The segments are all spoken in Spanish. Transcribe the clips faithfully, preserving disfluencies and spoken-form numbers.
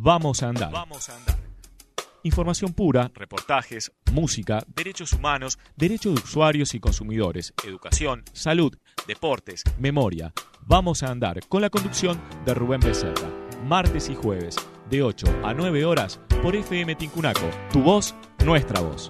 Vamos a andar. Vamos a andar. Información pura, reportajes, música, derechos humanos, derechos de usuarios y consumidores, educación, salud, deportes, memoria. Vamos a andar con la conducción de Rubén Becerra. Martes y jueves, de ocho a nueve horas, por F M Tincunaco. Tu voz, nuestra voz.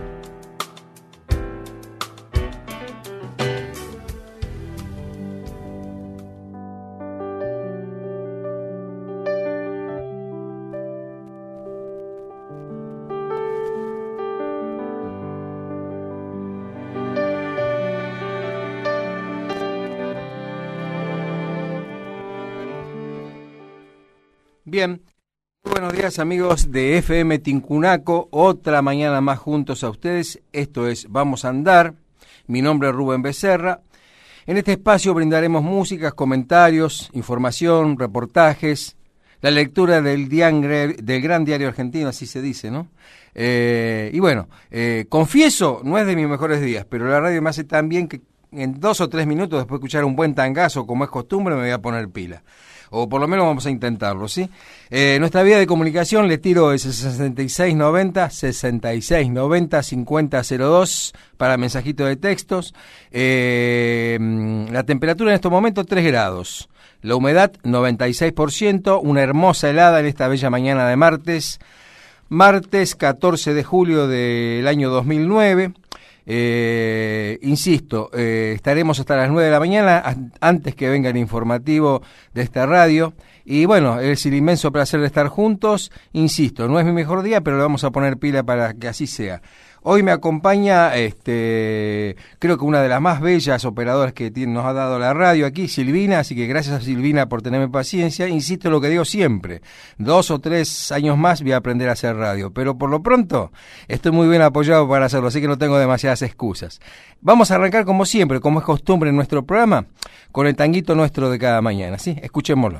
Bien, muy buenos días amigos de F M Tincunaco, otra mañana más juntos a ustedes. Esto es Vamos a Andar, mi nombre es Rubén Becerra. En este espacio brindaremos músicas, comentarios, información, reportajes, la lectura del, diangre, del gran diario argentino, así se dice, ¿no? Eh, y bueno, eh, confieso, no es de mis mejores días, pero la radio me hace tan bien que en dos o tres minutos después de escuchar un buen tangazo, como es costumbre, me voy a poner pila. O por lo menos vamos a intentarlo, ¿sí? Eh, nuestra vía de comunicación, le tiro es sesenta y seis noventa, sesenta y seis noventa, cincuenta cero dos para mensajito de textos. Eh, la temperatura en estos momentos tres grados. La humedad noventa y seis por ciento, una hermosa helada en esta bella mañana de martes. Martes catorce de julio del año dos mil nueve. Eh, insisto, eh, estaremos hasta las nueve de la mañana, a, antes que venga el informativo de esta radio. Y bueno, es el inmenso placer de estar juntos. Insisto, no es mi mejor día, pero le vamos a poner pila para que así sea. Hoy me acompaña, este, creo que una de las más bellas operadoras que tiene, nos ha dado la radio aquí, Silvina, así que gracias a Silvina por tenerme paciencia. Insisto en lo que digo siempre, dos o tres años más voy a aprender a hacer radio, pero por lo pronto estoy muy bien apoyado para hacerlo, así que no tengo demasiadas excusas. Vamos a arrancar como siempre, como es costumbre en nuestro programa, con el tanguito nuestro de cada mañana, ¿sí? Escuchémoslo.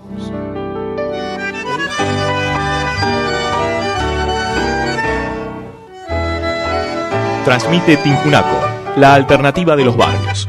Transmite Tincunaco, la alternativa de los barrios.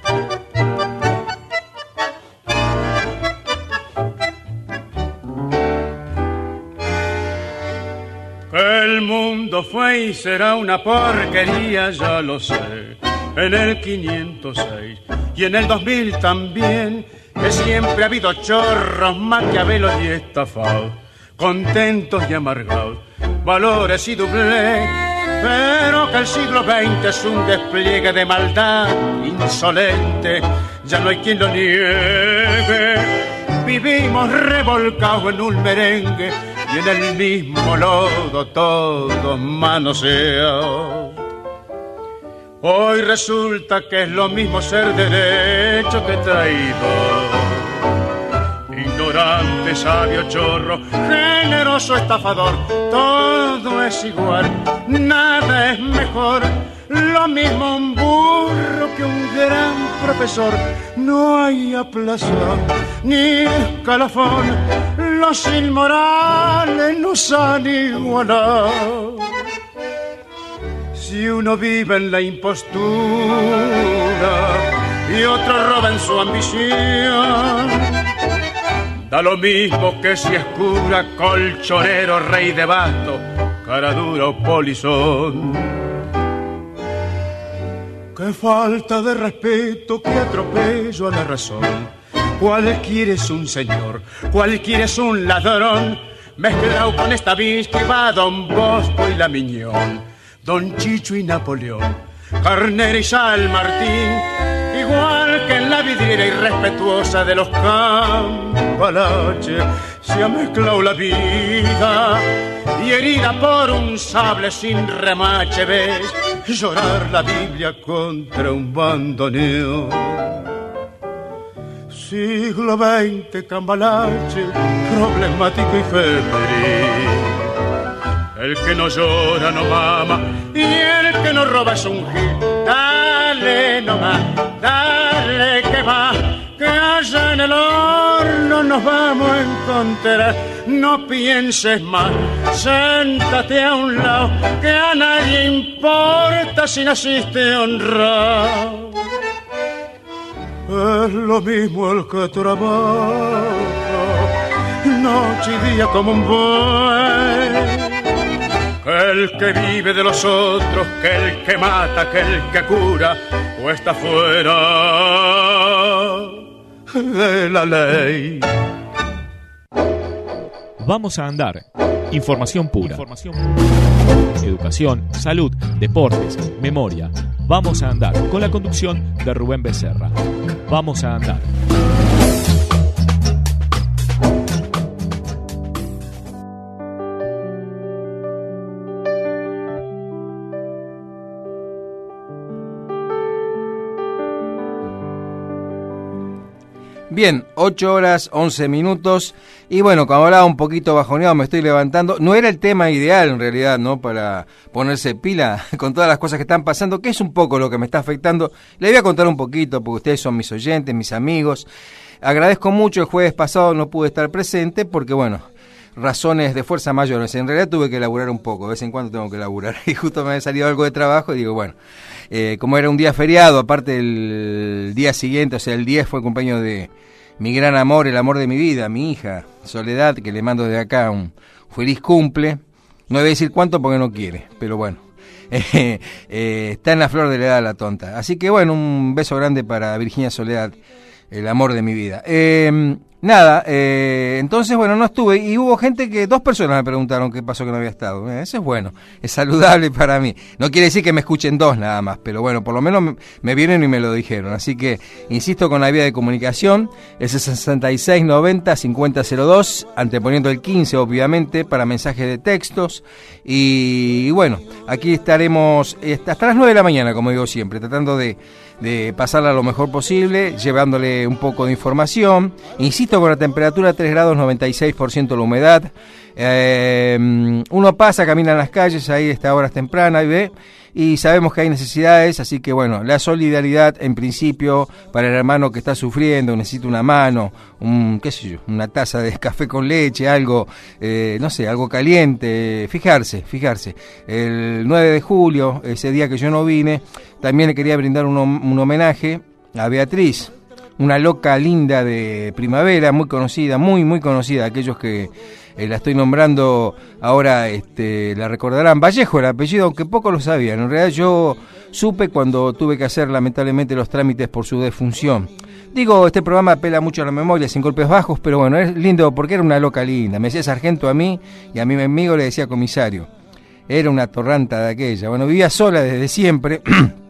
Que el mundo fue y será una porquería, ya lo sé. En el quinientos seis y en el dos mil también, que siempre ha habido chorros, maquiavelos y estafados, contentos y amargados, valores y doblez. Pero que el siglo veinte es un despliegue de maldad insolente, ya no hay quien lo niegue. Vivimos revolcados en un merengue y en el mismo lodo todos manoseados. Hoy resulta que es lo mismo ser derecho que traidor, ignorante, sabio, chorro, generoso, estafador, todo es igual, nada es mejor, lo mismo un burro que un gran profesor. No hay aplazón ni escalafón, los inmorales nos han igualado. Si uno vive en la impostura y otro roba en su ambición, da lo mismo que si es cura, colchonero, rey de basto, cara dura o polizón. Qué falta de respeto, qué atropello a la razón. Cualquiera es un señor, cualquiera es un ladrón, mezclado con esta bis que va Don Bosco y la Miñón, Don Chicho y Napoleón, Carnera y San Martín, igual que en la vidriera irrespetuosa de los cambalaches, se ha mezclado la vida y herida por un sable sin remache ves llorar la Biblia contra un bandoneón. Siglo veinte, cambalache, problemático y febril. El que no llora no mama y el que no roba es un gil. Dale nomás, dale que va, que allá en el horno nos vamos a encontrar. No pienses más, siéntate a un lado, que a nadie importa si naciste honrado. Es lo mismo el que trabaja, noche y día como un buey. Que el que vive de los otros, que el que mata, que el que cura, o está fuera de la ley. Vamos a andar. Información pura. Información pura. Educación, salud, deportes, memoria. Vamos a andar con la conducción de Rubén Becerra. Vamos a andar. Bien, ocho horas, once minutos, y bueno, como hablaba un poquito bajoneado, me estoy levantando. No era el tema ideal en realidad, ¿no?, para ponerse pila con todas las cosas que están pasando, que es un poco lo que me está afectando. Le voy a contar un poquito, porque ustedes son mis oyentes, mis amigos. Agradezco mucho, el jueves pasado no pude estar presente, porque bueno, razones de fuerza mayores. En realidad tuve que laburar un poco, de vez en cuando tengo que laburar, y justo me había salido algo de trabajo, y digo, bueno, eh, como era un día feriado, aparte el día siguiente, o sea, el diez fue el cumpleaños de mi gran amor, el amor de mi vida, mi hija, Soledad, que le mando desde acá un feliz cumple. No voy a decir cuánto porque no quiere, pero bueno, eh, eh, está en la flor de la edad la tonta. Así que bueno, un beso grande para Virginia Soledad, el amor de mi vida. Eh, nada, eh, entonces bueno, no estuve, y hubo gente que, dos personas me preguntaron qué pasó que no había estado. Eh, eso es bueno, es saludable para mí. No quiere decir que me escuchen dos nada más, pero bueno, por lo menos me, me vieron y me lo dijeron. Así que insisto con la vía de comunicación, es el sesenta y seis noventa cincuenta cero dos, anteponiendo el quince obviamente para mensajes de textos. Y, y bueno, aquí estaremos hasta las nueve de la mañana, como digo siempre, tratando de de pasarla lo mejor posible, llevándole un poco de información. Insisto con la temperatura tres grados noventa y seis por ciento la humedad. Eh, uno pasa, camina en las calles ahí a estas horas tempranas y ve, y sabemos que hay necesidades, así que bueno, la solidaridad en principio para el hermano que está sufriendo, necesita una mano, un, qué sé yo, una taza de café con leche, algo, eh, no sé, algo caliente, fijarse, fijarse. El nueve de julio, ese día que yo no vine, también le quería brindar un, un homenaje a Beatriz, una loca linda de primavera, muy conocida, muy, muy conocida, aquellos que eh, la estoy nombrando ahora este, la recordarán. Vallejo el apellido, aunque pocos lo sabían. En realidad yo supe cuando tuve que hacer lamentablemente los trámites por su defunción. Digo, este programa apela mucho a la memoria, sin golpes bajos, pero bueno, es lindo porque era una loca linda. Me decía sargento a mí, y a mi amigo le decía comisario. Era una torranta de aquella. Bueno, vivía sola desde siempre.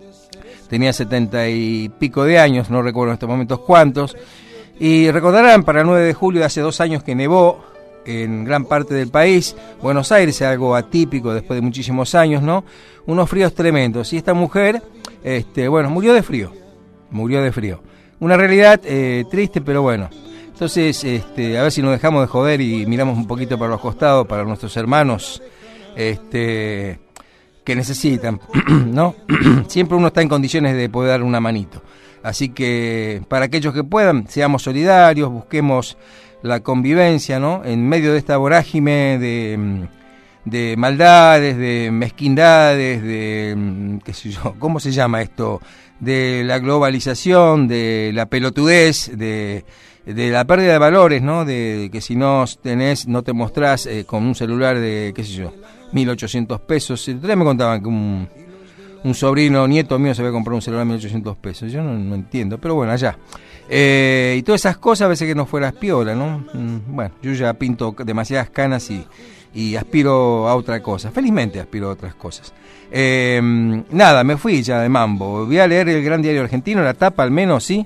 Tenía setenta y pico de años, no recuerdo en estos momentos cuántos. Y recordarán, para el nueve de julio de hace dos años que nevó en gran parte del país, Buenos Aires, algo atípico después de muchísimos años, ¿no? Unos fríos tremendos. Y esta mujer, este, bueno, murió de frío. Murió de frío. Una realidad eh, triste, pero bueno. Entonces, este, a ver si nos dejamos de joder y miramos un poquito para los costados, para nuestros hermanos, este... que necesitan, ¿no? Siempre uno está en condiciones de poder dar una manito. Así que para aquellos que puedan, seamos solidarios, busquemos la convivencia, ¿no? En medio de esta vorágine de, de maldades, de mezquindades, de, qué sé yo, ¿cómo se llama esto? De la globalización, de la pelotudez, de, de la pérdida de valores, ¿no? De que si no tenés, no te mostrás eh, con un celular de, qué sé yo, mil ochocientos pesos. Ustedes me contaban que un, un sobrino, nieto mío se había comprado un celular de mil ochocientos pesos. Yo no, no entiendo, pero bueno, allá. Eh, y todas esas cosas, a veces que no fueras piola, ¿no? Mm, bueno, yo ya pinto demasiadas canas y, y aspiro a otra cosa. Felizmente aspiro a otras cosas. Eh, nada, me fui ya de mambo. Voy a leer el Gran Diario Argentino, la tapa al menos, ¿sí?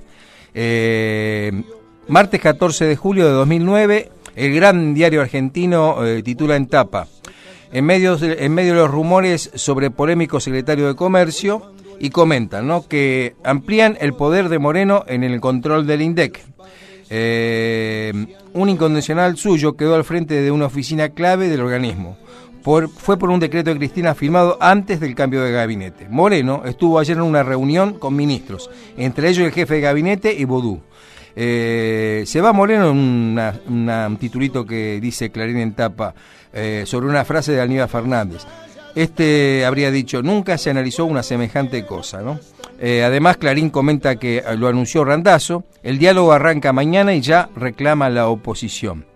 Eh, martes catorce de julio de dos mil nueve, el Gran Diario Argentino eh, titula en tapa: En medio, de, en medio de los rumores sobre polémico secretario de Comercio, y comentan, ¿no?, que amplían el poder de Moreno en el control del INDEC. Eh, un incondicional suyo quedó al frente de una oficina clave del organismo. Por, fue por un decreto de Cristina firmado antes del cambio de gabinete. Moreno estuvo ayer en una reunión con ministros, entre ellos el jefe de gabinete y Vodú. Eh, se va Moreno en una, una, un titulito que dice Clarín en tapa, eh, sobre una frase de Aníbal Fernández. Este habría dicho: nunca se analizó una semejante cosa, ¿no? Eh, además, Clarín comenta que lo anunció Randazzo: el diálogo arranca mañana y ya reclama la oposición.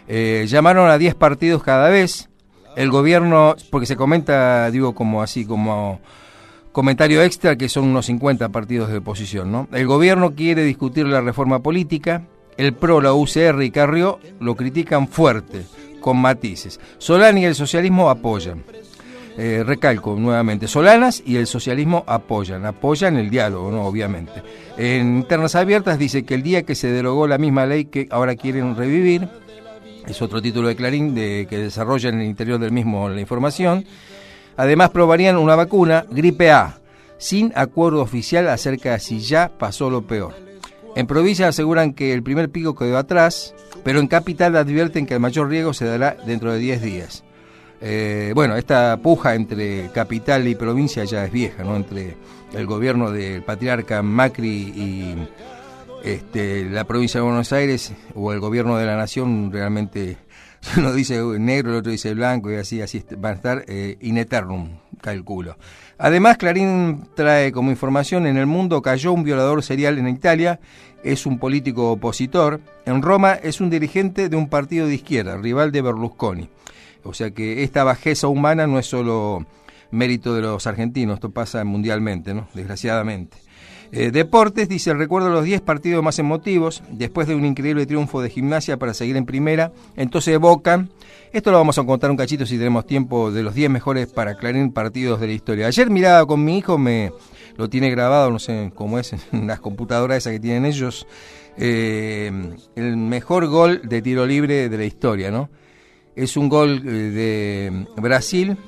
Eh, llamaron a diez partidos cada vez. El gobierno, porque se comenta, digo, como así, como comentario extra, que son unos cincuenta partidos de oposición, ¿no? El gobierno quiere discutir la reforma política. El P R O, la U C R y Carrió lo critican fuerte, con matices. Solana y el socialismo apoyan. Eh, recalco nuevamente, Solanas y el socialismo apoyan, apoyan el diálogo, ¿no? Obviamente. En Internas Abiertas dice que el día que se derogó la misma ley que ahora quieren revivir, es otro título de Clarín de, que desarrolla en el interior del mismo la información. Además probarían una vacuna, gripe A, sin acuerdo oficial acerca de si ya pasó lo peor. En provincia aseguran que el primer pico quedó atrás, pero en capital advierten que el mayor riesgo se dará dentro de diez días. Eh, bueno, esta puja entre capital y provincia ya es vieja, ¿no? Entre el gobierno del patriarca Macri y este, la provincia de Buenos Aires, o el gobierno de la nación, realmente uno dice negro, el otro dice blanco, y así así van a estar eh, in eternum, calculo. Además, Clarín trae como información: en el mundo cayó un violador serial en Italia, es un político opositor. En Roma es un dirigente de un partido de izquierda, rival de Berlusconi. O sea que esta bajeza humana no es solo mérito de los argentinos, esto pasa mundialmente, ¿no? Desgraciadamente. Eh, Deportes dice: recuerdo los diez partidos más emotivos, después de un increíble triunfo de Gimnasia para seguir en primera, entonces evocan, esto lo vamos a contar un cachito si tenemos tiempo, de los diez mejores para Clarín partidos de la historia. Ayer miraba con mi hijo, me lo tiene grabado, no sé cómo es, en las computadoras esas que tienen ellos, eh, el mejor gol de tiro libre de la historia, ¿no? Es un gol de Brasil,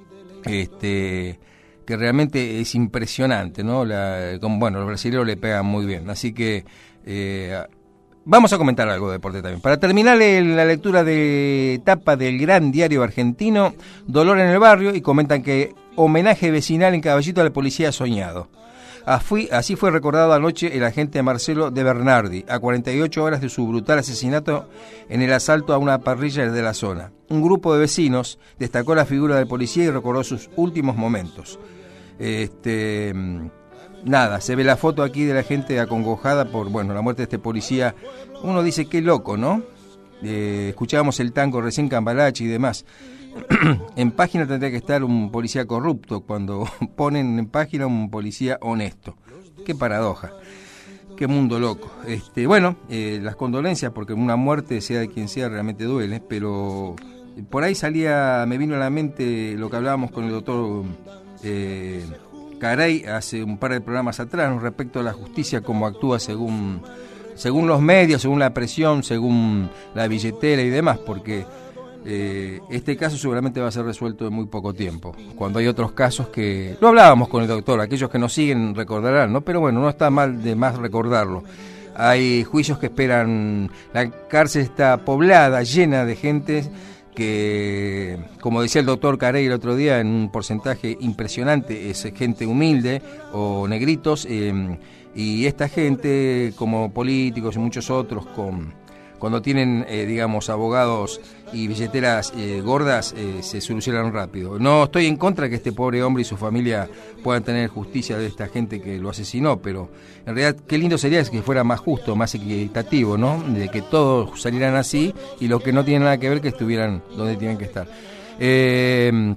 este, que realmente es impresionante, ¿no? La, como, bueno, los brasileños le pegan muy bien, así que eh, vamos a comentar algo de deporte también. Para terminar la lectura de tapa del gran diario argentino, Dolor en el barrio, y comentan que homenaje vecinal en Caballito al policía soñado. Así fue recordado anoche el agente Marcelo de Bernardi, a cuarenta y ocho horas de su brutal asesinato en el asalto a una parrilla de la zona. Un grupo de vecinos destacó la figura del policía y recordó sus últimos momentos. Este, nada, se ve la foto aquí de la gente acongojada por, bueno, la muerte de este policía. Uno dice, qué loco, ¿no? Eh, escuchábamos el tango recién, Cambalache y demás. En página tendría que estar un policía corrupto, cuando ponen en página un policía honesto. Qué paradoja, qué mundo loco. Este, bueno, eh, las condolencias, porque una muerte, sea de quien sea, realmente duele, pero por ahí salía, me vino a la mente lo que hablábamos con el doctor eh, Caray hace un par de programas atrás, ¿no? Respecto a la justicia, cómo actúa según, según los medios, según la presión, según la billetera y demás, porque Eh, este caso seguramente va a ser resuelto en muy poco tiempo, cuando hay otros casos que lo hablábamos con el doctor, aquellos que nos siguen recordarán, ¿no? Pero bueno, no está mal de más recordarlo. Hay juicios que esperan, la cárcel está poblada, llena de gente que, como decía el doctor Carey el otro día, en un porcentaje impresionante es gente humilde o negritos, eh, y esta gente, como políticos y muchos otros, con cuando tienen, eh, digamos, abogados y billeteras eh, gordas, eh, se solucionan rápido. No estoy en contra de que este pobre hombre y su familia puedan tener justicia de esta gente que lo asesinó, pero en realidad qué lindo sería que fuera más justo, más equitativo, ¿no? De que todos salieran así y los que no tienen nada que ver que estuvieran donde tienen que estar. Eh...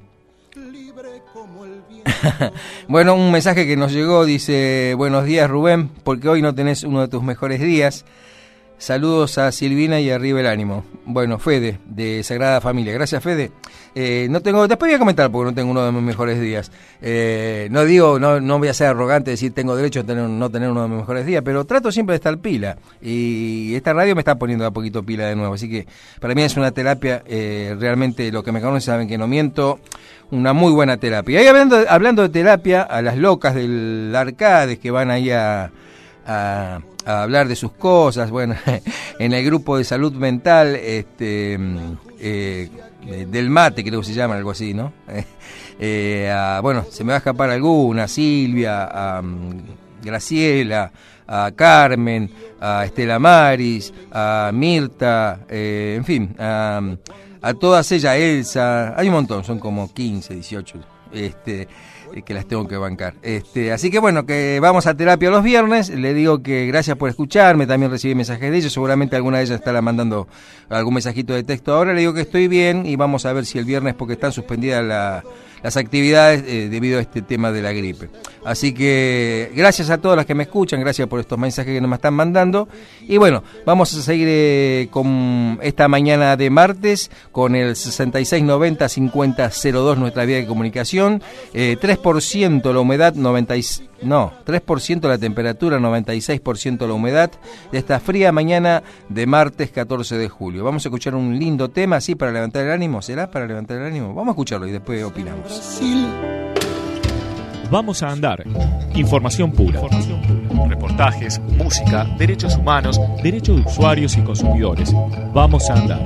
Bueno, un mensaje que nos llegó dice: buenos días, Rubén, porque hoy no tenés uno de tus mejores días. Saludos a Silvina y arriba el ánimo. Bueno, Fede, de Sagrada Familia. Gracias, Fede. Eh, no tengo, después voy a comentar porque no tengo uno de mis mejores días. Eh, no digo, no, no voy a ser arrogante, decir tengo derecho a tener, no tener uno de mis mejores días, pero trato siempre de estar pila. Y esta radio me está poniendo a poquito pila de nuevo. Así que para mí es una terapia, eh, realmente los que me conocen saben que no miento, una muy buena terapia. Y ahí hablando, hablando de terapia, a las locas del Arcades que van ahí a... a a hablar de sus cosas, bueno, en el grupo de salud mental, este, eh, del mate, creo que se llama, algo así, ¿no? Eh, a, bueno, se me va a escapar alguna, Silvia, a um, Graciela, a Carmen, a Estela Maris, a Mirta, eh, en fin, a, a todas ellas, Elsa, hay un montón, son como quince, dieciocho, este, que las tengo que bancar. Este, así que bueno, que vamos a terapia los viernes. Le digo que gracias por escucharme, también recibí mensajes de ellos, seguramente alguna de ellas estará mandando algún mensajito de texto ahora. Le digo que estoy bien y vamos a ver si el viernes, porque están suspendidas la, las actividades eh, debido a este tema de la gripe. Así que gracias a todas las que me escuchan, gracias por estos mensajes que nos están mandando. Y bueno, vamos a seguir eh, con esta mañana de martes con el sesenta y seis noventa cincuenta cero dos, nuestra vía de comunicación. eh, tres por ciento la humedad, noventa y, no, tres por ciento la temperatura, noventa y seis por ciento la humedad de esta fría mañana de martes catorce de julio. Vamos a escuchar un lindo tema así para levantar el ánimo. ¿Será para levantar el ánimo? Vamos a escucharlo y después opinamos. Vamos a andar. Información pura. Información pura. Reportajes, música, derechos humanos, derechos de usuarios y consumidores. Vamos a andar.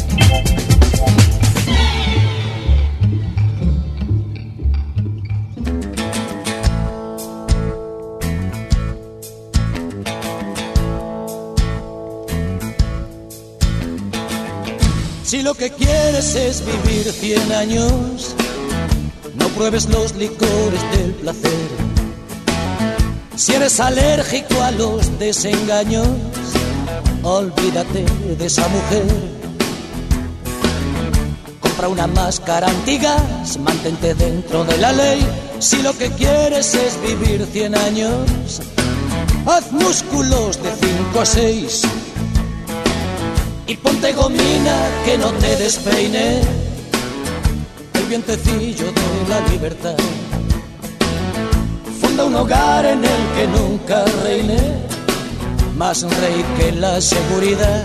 Si lo que quieres es vivir cien años, no pruebes los licores del placer. Si eres alérgico a los desengaños, olvídate de esa mujer. Compra una máscara antigas, mantente dentro de la ley. Si lo que quieres es vivir cien años, haz músculos de cinco a seis y ponte gomina que no te despeine el vientecillo de la libertad. Funda un hogar en el que nunca reine más rey que la seguridad.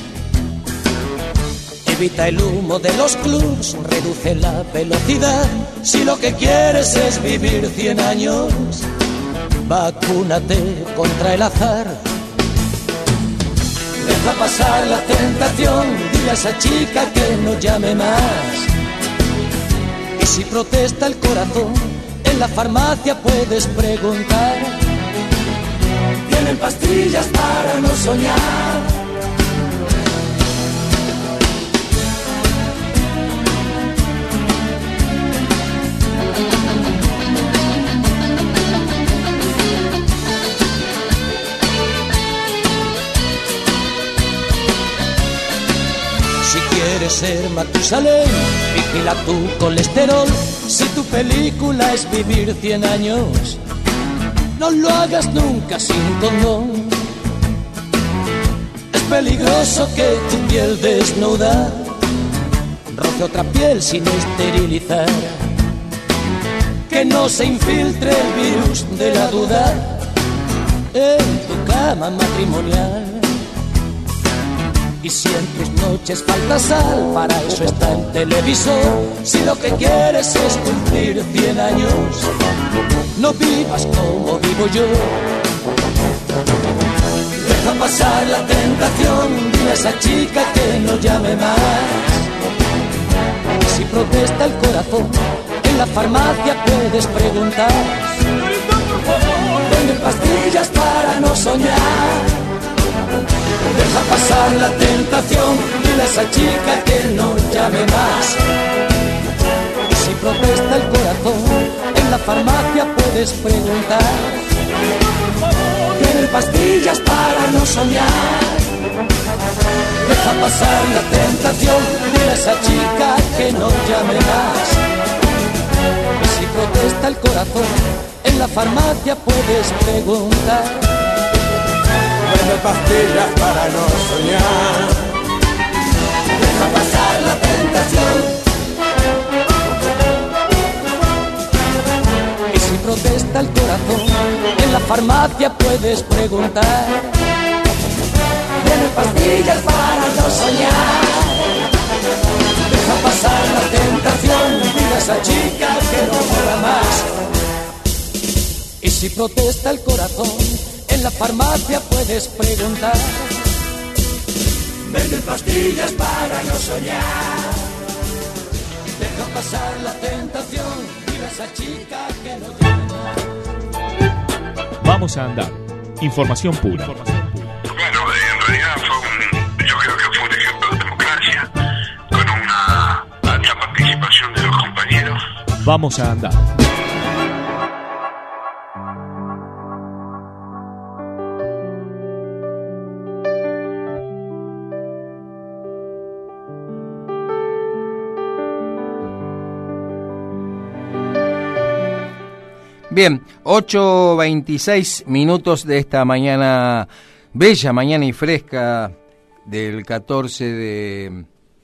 Evita el humo de los clubs, reduce la velocidad. Si lo que quieres es vivir cien años, vacúnate contra el azar. Deja pasar la tentación, dile a esa chica que no llame más. Y si protesta el corazón, en la farmacia puedes preguntar. Tienen pastillas para no soñar. Si quieres ser Matusalén, vigila tu colesterol. Si tu película es vivir cien años, no lo hagas nunca sin condón. Es peligroso que tu piel desnuda roce otra piel sin esterilizar. Que no se infiltre el virus de la duda en tu cama matrimonial. Y si en tus noches falta sal, para eso está el televisor. Si lo que quieres es cumplir cien años, no vivas como vivo yo. Deja pasar la tentación, dile a esa chica que no llame más. Si protesta el corazón, en la farmacia puedes preguntar. Venden pastillas para no soñar. Deja pasar la tentación, dile a esa chica que no llame más. Si protesta el corazón, en la farmacia puedes preguntar. Tienen pastillas para no soñar. Deja pasar la tentación, dile a esa chica que no llame más. Si protesta el corazón, en la farmacia puedes preguntar. Vende pastillas para no soñar. Deja pasar la tentación. Y si protesta el corazón, en la farmacia puedes preguntar. Vende pastillas para no soñar. Deja pasar la tentación, dile a esa chica que no muera más. Y si protesta el corazón, en la farmacia puedes preguntar. Venden pastillas para no soñar. Deja pasar la tentación, dile a esa chica que no llame más. Vamos a andar. Información pura. Información pura. Bueno, en realidad fue un, yo creo que fue un ejemplo de democracia, con una alta participación de los compañeros. Vamos a andar. Bien, ocho veintiséis minutos de esta mañana, bella mañana y fresca del catorce de...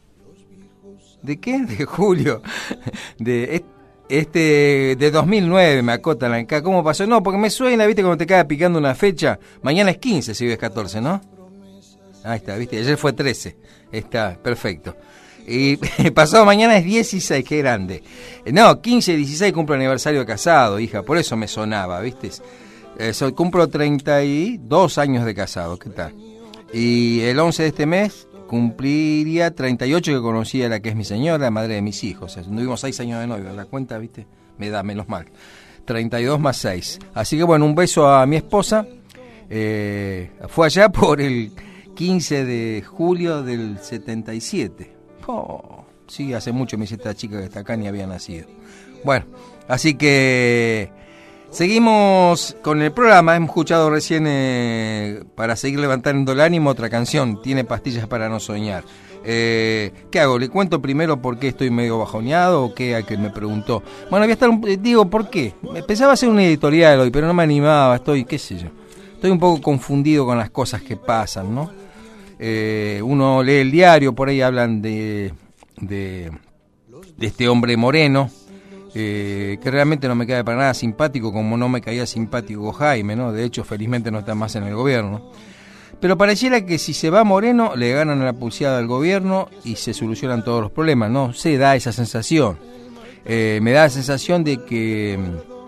¿De qué? De julio. De este de dos mil nueve, me acotan acá. ¿Cómo pasó? No, porque me suena, ¿viste? Cuando te queda picando una fecha. Mañana es quince, si hoy es catorce, ¿no? Ahí está, ¿viste? Ayer fue trece. Está, perfecto. Y pasado mañana es dieciséis, qué grande. No, quince y dieciséis cumplo aniversario de casado, hija, por eso me sonaba, ¿viste? Eh, soy, cumplo treinta y dos años de casado, ¿qué tal? Y el once de este mes cumpliría treinta y ocho que conocí a la que es mi señora, madre de mis hijos. O sea, tuvimos seis años de novio, la cuenta, ¿viste? Me da menos mal. treinta y dos más seis. Así que bueno, un beso a mi esposa. Eh, fue allá por el quince de julio del setenta y siete. Oh, sí, hace mucho me dice esta chica que está acá ni había nacido. Bueno, así que seguimos con el programa. Hemos escuchado recién, eh, para seguir levantando el ánimo, otra canción, Tiene pastillas para no soñar. Eh, ¿Qué hago? ¿Le cuento primero por qué estoy medio bajoneado o qué? Al que me preguntó. Bueno, voy a estar, un, digo, ¿por qué? Pensaba hacer una editorial hoy, pero no me animaba, estoy, qué sé yo. Estoy un poco confundido con las cosas que pasan, ¿no? Eh, uno lee el diario, por ahí hablan de, de, de este hombre Moreno, eh, que realmente no me cae para nada simpático, como no me caía simpático Jaime, ¿no? De hecho, felizmente no está más en el gobierno. Pero pareciera que si se va Moreno, le ganan a la pulseada al gobierno y se solucionan todos los problemas, ¿no? Se da esa sensación. Eh, me da la sensación de que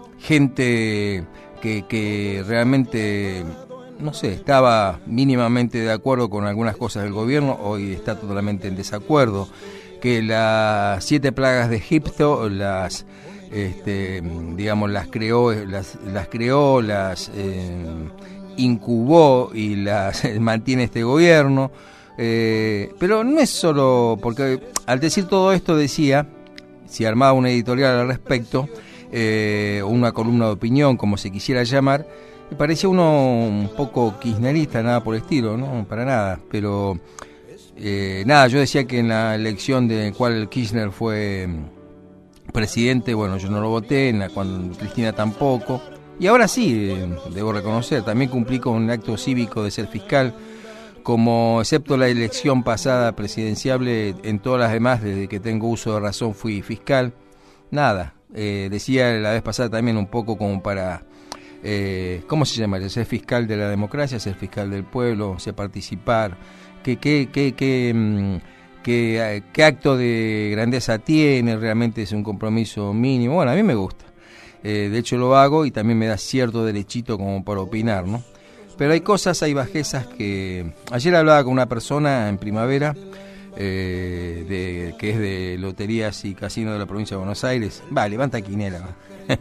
gente que, que realmente... no sé, estaba mínimamente de acuerdo con algunas cosas del gobierno, hoy está totalmente en desacuerdo, que las siete plagas de Egipto las, este, digamos, las creó, las, las creó, las eh, incubó y las mantiene este gobierno, eh, pero no es solo, porque al decir todo esto decía, si armaba una editorial al respecto, eh, o una columna de opinión, como se quisiera llamar, me parecía uno un poco kirchnerista, nada por el estilo, no, para nada, pero eh, nada, yo decía que en la elección de cual Kirchner fue presidente, bueno, yo no lo voté, en la cual Cristina tampoco, y ahora sí, eh, debo reconocer, también cumplí con un acto cívico de ser fiscal, como excepto la elección pasada presidenciable, en todas las demás, desde que tengo uso de razón fui fiscal, nada, eh, decía la vez pasada también un poco como para... Eh, ¿cómo se llama? Ser fiscal de la democracia, ser fiscal del pueblo, ser participar, ¿qué, qué, qué, qué, qué, qué acto de grandeza tiene? Realmente es un compromiso mínimo. Bueno, a mí me gusta, eh, de hecho lo hago y también me da cierto derechito como para opinar, ¿no? Pero hay cosas, hay bajezas que... Ayer hablaba con una persona en Primavera, eh, de, que es de Loterías y Casinos de la provincia de Buenos Aires. Va, levanta quinela, va.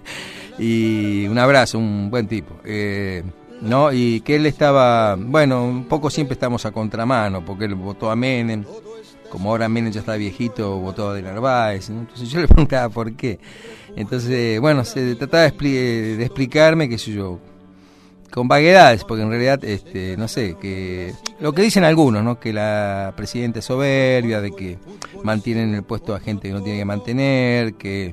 Y un abrazo, un buen tipo, eh, ¿no? Y que él estaba, bueno, un poco siempre estamos a contramano, porque él votó a Menem, como ahora Menem ya está viejito, votó a De Narváez, ¿no? Entonces yo le preguntaba por qué. Entonces, bueno, se trataba de, expli- de explicarme, qué sé yo, con vaguedades, porque en realidad, este, no sé, que lo que dicen algunos, ¿no? Que la presidenta es soberbia, de que mantienen el puesto a gente que no tiene que mantener, que...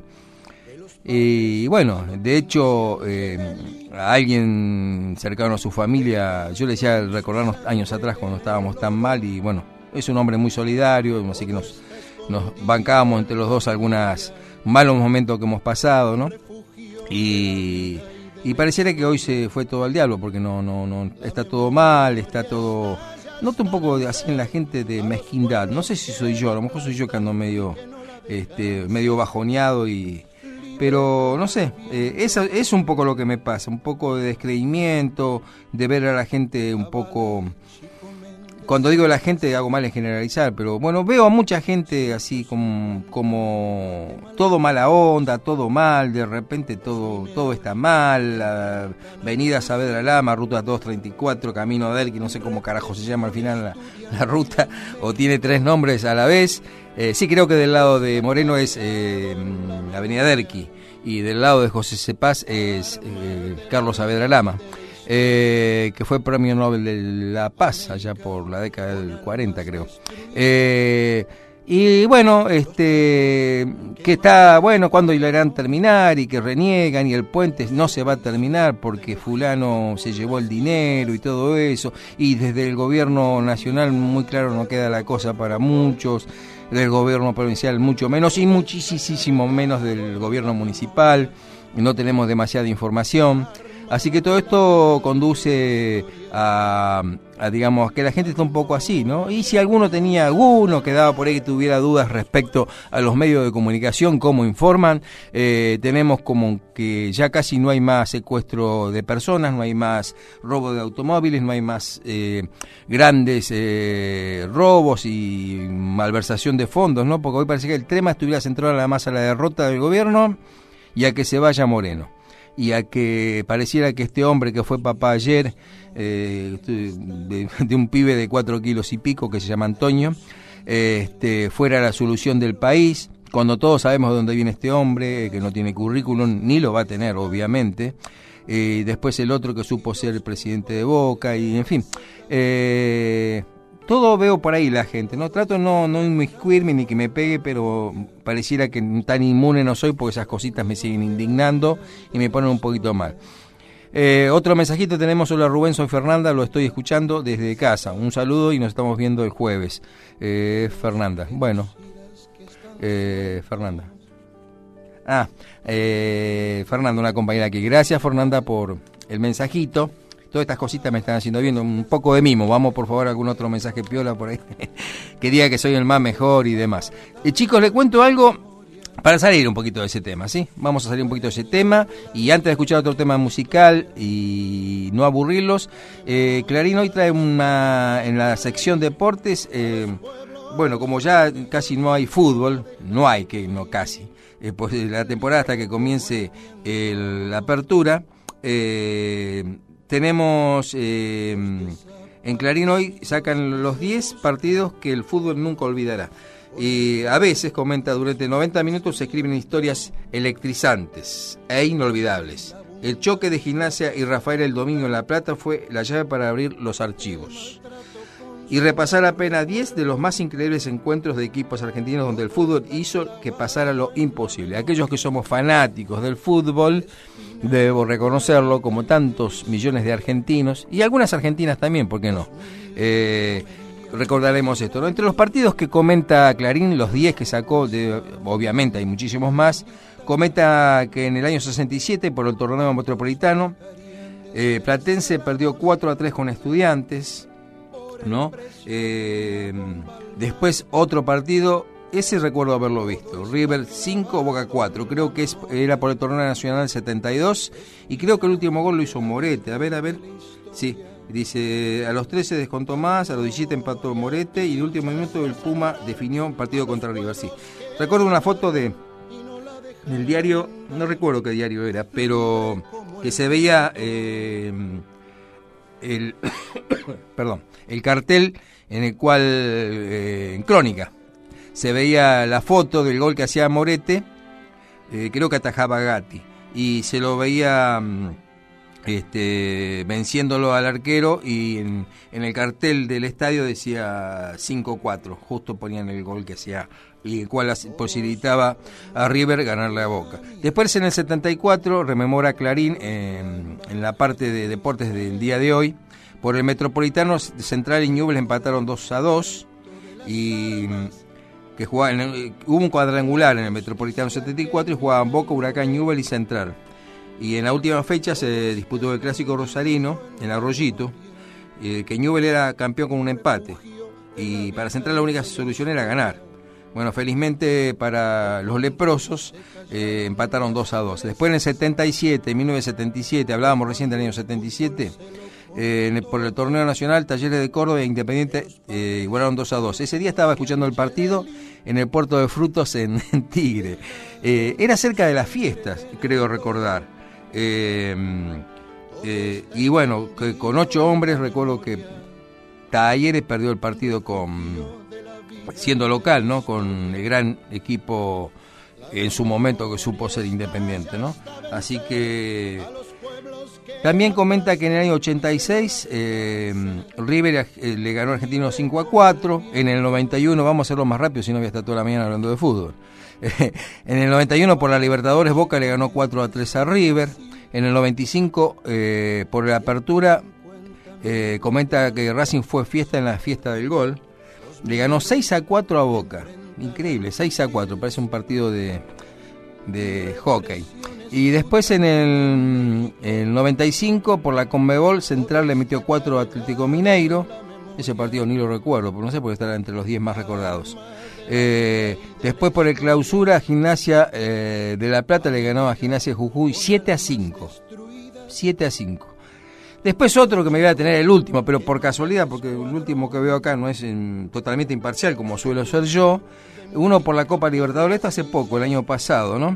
Y bueno, de hecho, eh, a alguien cercano a su familia, yo le decía recordarnos años atrás cuando estábamos tan mal, y bueno, es un hombre muy solidario, así que nos, nos bancábamos entre los dos algunos malos momentos que hemos pasado, ¿no? Y, y pareciera que hoy se fue todo al diablo, porque no, no, no, está todo mal, está todo... Noto un poco de, así en la gente de mezquindad, no sé si soy yo, a lo mejor soy yo que ando medio, este, medio bajoneado y... Pero, no sé, eh, eso es un poco lo que me pasa, un poco de descreimiento, de ver a la gente un poco cuando digo la gente hago mal en generalizar, pero bueno, veo a mucha gente así como, como todo mala onda, todo mal, de repente todo todo está mal, la Avenida Saavedra Lama, ruta doscientos treinta y cuatro, Camino del, que no sé cómo carajo se llama al final la, la ruta, o tiene tres nombres a la vez. Eh, sí, creo que del lado de Moreno es eh, la Avenida Derqui, y del lado de José Cepaz es eh, Carlos Saavedra Lama. Eh, que fue premio Nobel de la Paz allá por la década del cuarenta, creo. Eh, y bueno, este que está, bueno, cuándo lo harán terminar, y que reniegan, y el puente no se va a terminar porque fulano se llevó el dinero y todo eso, y desde el gobierno nacional muy claro no queda la cosa para muchos, del gobierno provincial mucho menos, y muchísimo menos del gobierno municipal, no tenemos demasiada información. Así que todo esto conduce a, a, digamos, que la gente está un poco así, ¿no? Y si alguno tenía alguno, quedaba por ahí que tuviera dudas respecto a los medios de comunicación, cómo informan, eh, tenemos como que ya casi no hay más secuestro de personas, no hay más robo de automóviles, no hay más eh, grandes eh, robos y malversación de fondos, ¿no? Porque hoy parece que el tema estuviera centrado nada más a la derrota del gobierno y a que se vaya Moreno, y a que pareciera que este hombre que fue papá ayer, eh, de, de un pibe de cuatro kilos y pico que se llama Antonio, eh, este, fuera la solución del país, cuando todos sabemos de dónde viene este hombre, que no tiene currículum, ni lo va a tener, obviamente. Eh, después el otro que supo ser el presidente de Boca, y en fin, eh, todo veo por ahí la gente, no trato de no, no inmiscuirme ni que me pegue, pero pareciera que tan inmune no soy, porque esas cositas me siguen indignando y me ponen un poquito mal. Eh, otro mensajito tenemos: hola Rubén, soy Fernanda, lo estoy escuchando desde casa, un saludo y nos estamos viendo el jueves. eh, Fernanda, bueno, eh, Fernanda ah, eh, Fernanda, una compañera aquí. Gracias Fernanda por el mensajito. Todas estas cositas me están haciendo bien, un poco de mimo. Vamos por favor a algún otro mensaje piola por ahí que diga que soy el más mejor y demás. Eh, chicos, les cuento algo para salir un poquito de ese tema, ¿sí? Vamos a salir un poquito de ese tema, y antes de escuchar otro tema musical y no aburrirlos, eh, Clarín hoy trae una, en la sección deportes, eh, bueno, como ya casi no hay fútbol, no hay, que no casi, eh, pues la temporada hasta que comience el, la apertura, eh, tenemos eh, en Clarín hoy sacan los diez partidos que el fútbol nunca olvidará. Y a veces, comenta, durante noventa minutos se escriben historias electrizantes e inolvidables. El choque de Gimnasia y Rafael el domingo en La Plata fue la llave para abrir los archivos y repasar apenas diez de los más increíbles encuentros de equipos argentinos donde el fútbol hizo que pasara lo imposible. Aquellos que somos fanáticos del fútbol, debo reconocerlo, como tantos millones de argentinos, y algunas argentinas también, ¿por qué no? Eh, recordaremos esto, ¿no? Entre los partidos que comenta Clarín, los diez que sacó, de, obviamente hay muchísimos más, comenta que en el año sesenta y siete, por el torneo metropolitano, eh, Platense perdió cuatro a tres con Estudiantes, ¿no? Eh, después otro partido, ese recuerdo haberlo visto, River cinco, Boca cuatro, creo que es, era por el torneo nacional setenta y dos, y creo que el último gol lo hizo Morete, a ver, a ver, sí, dice, a los trece descontó más, a los diecisiete empató Morete, y en el último minuto el Puma definió un partido contra River, sí. Recuerdo una foto de del diario, no recuerdo qué diario era, pero que se veía eh, el perdón, el cartel en el cual, eh, en Crónica, se veía la foto del gol que hacía Morete, eh, creo que atajaba Gatti, y se lo veía este, venciéndolo al arquero, y en, en el cartel del estadio decía cinco cuatro, justo ponían el gol que hacía, y el cual posibilitaba a River ganarle a Boca. Después en el setenta y cuatro, rememora Clarín en, en la parte de deportes del día de hoy, por el Metropolitano, Central y Newell's empataron dos a dos, y que jugaban, hubo un cuadrangular en el Metropolitano setenta y cuatro y jugaban Boca, Huracán, Newell's y Central. Y en la última fecha se disputó el Clásico Rosarino en Arroyito, eh, que Newell's era campeón con un empate, y para Central la única solución era ganar. Bueno, felizmente para los leprosos eh, empataron dos a dos. Después en el setenta y siete, mil novecientos setenta y siete, hablábamos recién del año setenta y siete, eh, en el, por el torneo nacional, Talleres de Córdoba e Independiente eh, igualaron dos a dos. Ese día estaba escuchando el partido en el Puerto de Frutos en, en Tigre. Eh, era cerca de las fiestas, creo recordar. Eh, eh, y bueno, que con ocho hombres, recuerdo que Talleres perdió el partido con siendo local, ¿no? Con el gran equipo en su momento que supo ser Independiente, ¿no? Así que también comenta que en el año ochenta y seis eh, River eh, le ganó a Argentino cinco a cuatro. En el noventa y uno, vamos a hacerlo más rápido, si no voy a estar toda la mañana hablando de fútbol. En el noventa y uno por la Libertadores, Boca le ganó cuatro a tres a River. En el noventa y cinco eh, por la Apertura eh, comenta que Racing fue fiesta en la fiesta del gol. Le ganó seis a cuatro a Boca. Increíble, seis a cuatro, parece un partido de, de hockey. Y después en el, el noventa y cinco por la Conmebol, Central le metió cuatro a Atlético Mineiro. Ese partido ni lo recuerdo, pero no sé, porque estará entre los diez más recordados. Eh, después por el Clausura, Gimnasia eh, de La Plata le ganó a Gimnasia Jujuy siete a cinco. siete a cinco. Después otro que me voy a tener, el último, pero por casualidad, porque el último que veo acá no es en, totalmente imparcial, como suelo ser yo. Uno por la Copa Libertadores, esto hace poco, el año pasado, ¿no?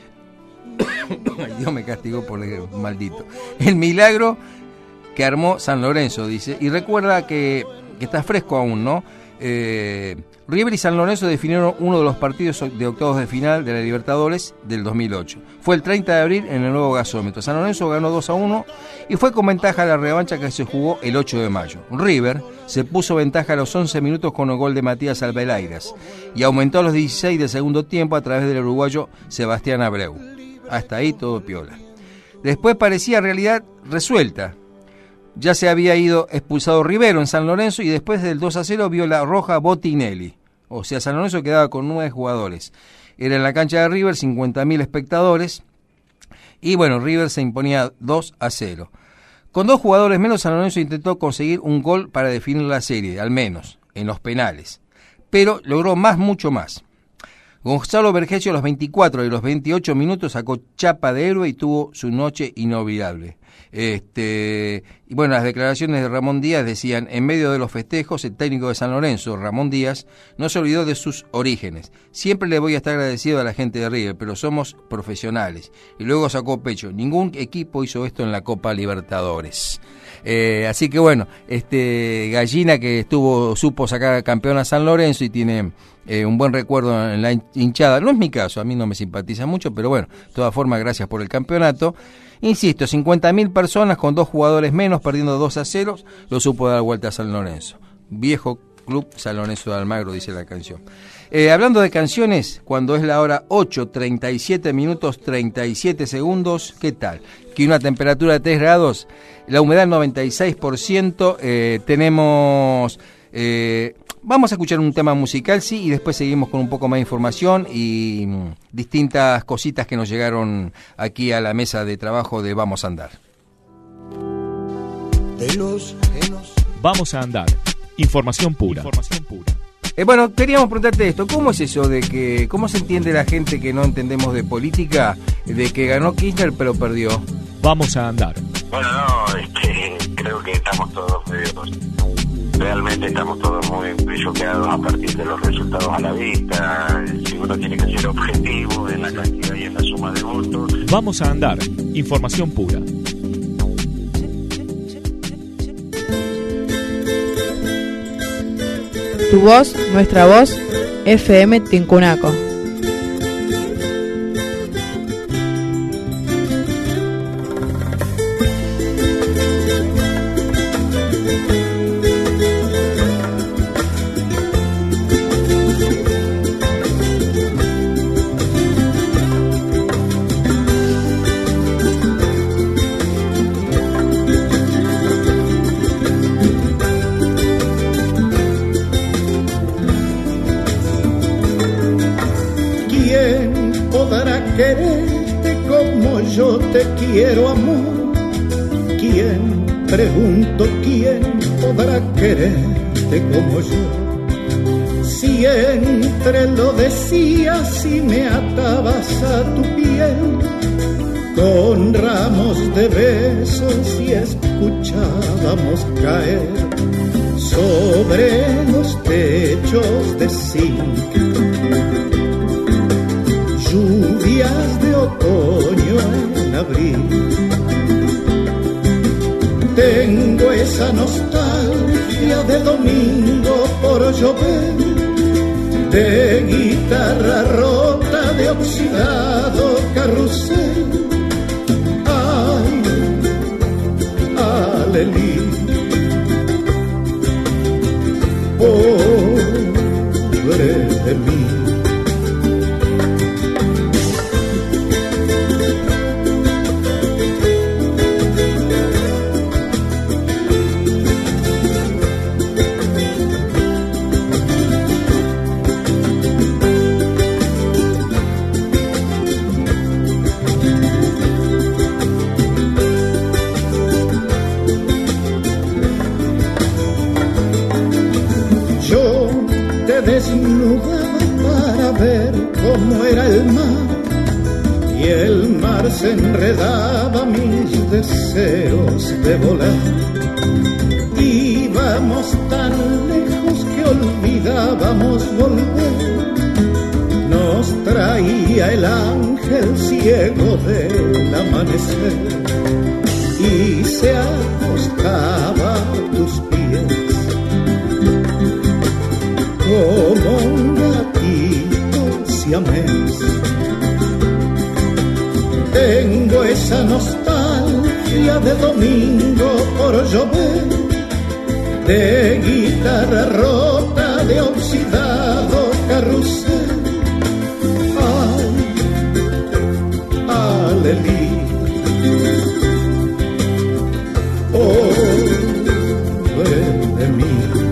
Ay, Dios me castigó por el maldito. El milagro que armó San Lorenzo, dice. Y recuerda que, que está fresco aún, ¿no? Eh, River y San Lorenzo definieron uno de los partidos de octavos de final de la Libertadores del dos mil ocho. Fue el treinta de abril en el nuevo gasómetro. San Lorenzo ganó dos a uno y fue con ventaja a la revancha que se jugó el ocho de mayo. River se puso ventaja a los once minutos con el gol de Matías Alvelairas y aumentó a los dieciséis del segundo tiempo a través del uruguayo Sebastián Abreu. Hasta ahí todo piola. Después parecía realidad resuelta. Ya se había ido expulsado Rivero en San Lorenzo y después del dos a cero vio la roja Botinelli. O sea, San Lorenzo quedaba con nueve jugadores. Era en la cancha de River, cincuenta mil espectadores. Y bueno, River se imponía dos a cero. Con dos jugadores menos, San Lorenzo intentó conseguir un gol para definir la serie, al menos, en los penales. Pero logró más, mucho más. Gonzalo Vergesio a los veinticuatro y los veintiocho minutos sacó chapa de héroe y tuvo su noche inolvidable. Este, y bueno, las declaraciones de Ramón Díaz decían: en medio de los festejos, el técnico de San Lorenzo, Ramón Díaz, no se olvidó de sus orígenes. Siempre le voy a estar agradecido a la gente de River, pero somos profesionales. Y luego sacó pecho: ningún equipo hizo esto en la Copa Libertadores. Eh, así que bueno, este Gallina que estuvo supo sacar campeón a San Lorenzo y tiene eh, un buen recuerdo en la hinchada. No es mi caso, a mí no me simpatiza mucho, pero bueno, de todas formas, gracias por el campeonato. Insisto, cincuenta mil personas con dos jugadores menos, perdiendo dos a cero, lo supo dar vuelta a San Lorenzo. Viejo club San Lorenzo de Almagro, dice la canción. Eh, hablando de canciones, cuando es la hora ocho, treinta y siete minutos, treinta y siete segundos, ¿qué tal? Que una temperatura de tres grados, la humedad noventa y seis por ciento, eh, tenemos... Eh, vamos a escuchar un tema musical, sí, y después seguimos con un poco más de información y mm, distintas cositas que nos llegaron aquí a la mesa de trabajo de Vamos a Andar. De los genos. Vamos a Andar. Información pura. Información pura. Eh, bueno, queríamos preguntarte esto, ¿cómo es eso de que, cómo se entiende la gente que no entendemos de política, de que ganó Kirchner pero perdió? Vamos a Andar. Bueno, no, este, creo que estamos todos medio... Realmente estamos todos muy, muy choqueados a partir de los resultados a la vista. Si uno tiene que ser objetivo en la cantidad y en la suma de votos. Vamos a Andar. Información pura. Tu voz, nuestra voz, F M Tincunaco. Quererte como yo te quiero, amor. ¿Quién, pregunto, quién podrá quererte como yo? Siempre lo decías y me atabas a tu piel con ramos de besos y escuchábamos caer sobre los techos de zinc lluvias de otoño en abril. Tengo esa nostalgia de domingo por llover, de guitarra rota, de oxidado carrusel. Ay, alelí, pobre de mí. Desnudaba para ver cómo era el mar y el mar se enredaba mis deseos de volar. Íbamos tan lejos que olvidábamos volver. Nos traía el ángel ciego del amanecer y se acostaba a tus pies como un gatito siamés. Tengo esa nostalgia de domingo por llover, de guitarra rota, de oxidado carrusel. Ay, alelí, pobre de mí.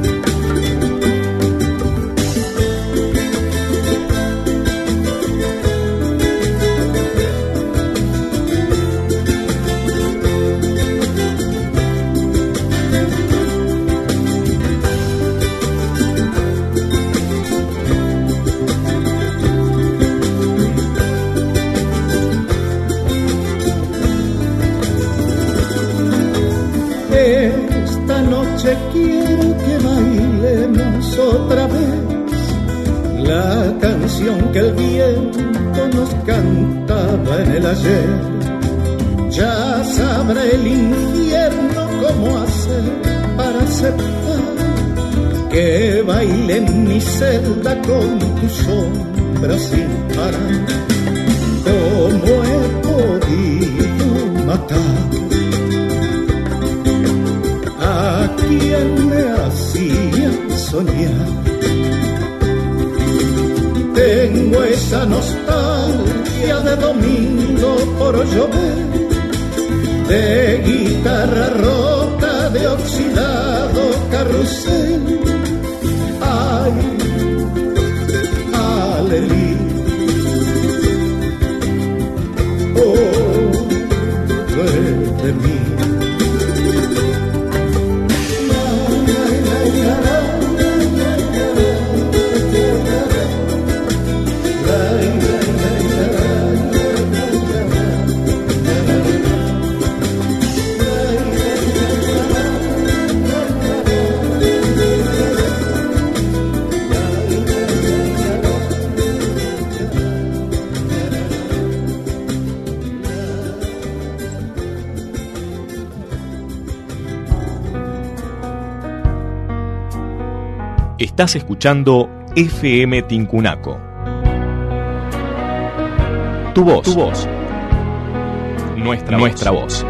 Quiero que bailemos otra vez la canción que el viento nos cantaba en el ayer. Ya sabrá el infierno cómo hacer para aceptar que baile en mi celda con tu sombra sin parar. ¿Cómo he podido matar a quien me hacía soñar? Tengo esa nostalgia de domingo por llover, de guitarra rota, de oxidado carrusel. Ay, alelí, pobre de mí. Estás escuchando F M Tincunaco. Tu voz, tu voz, nuestra, nuestra voz.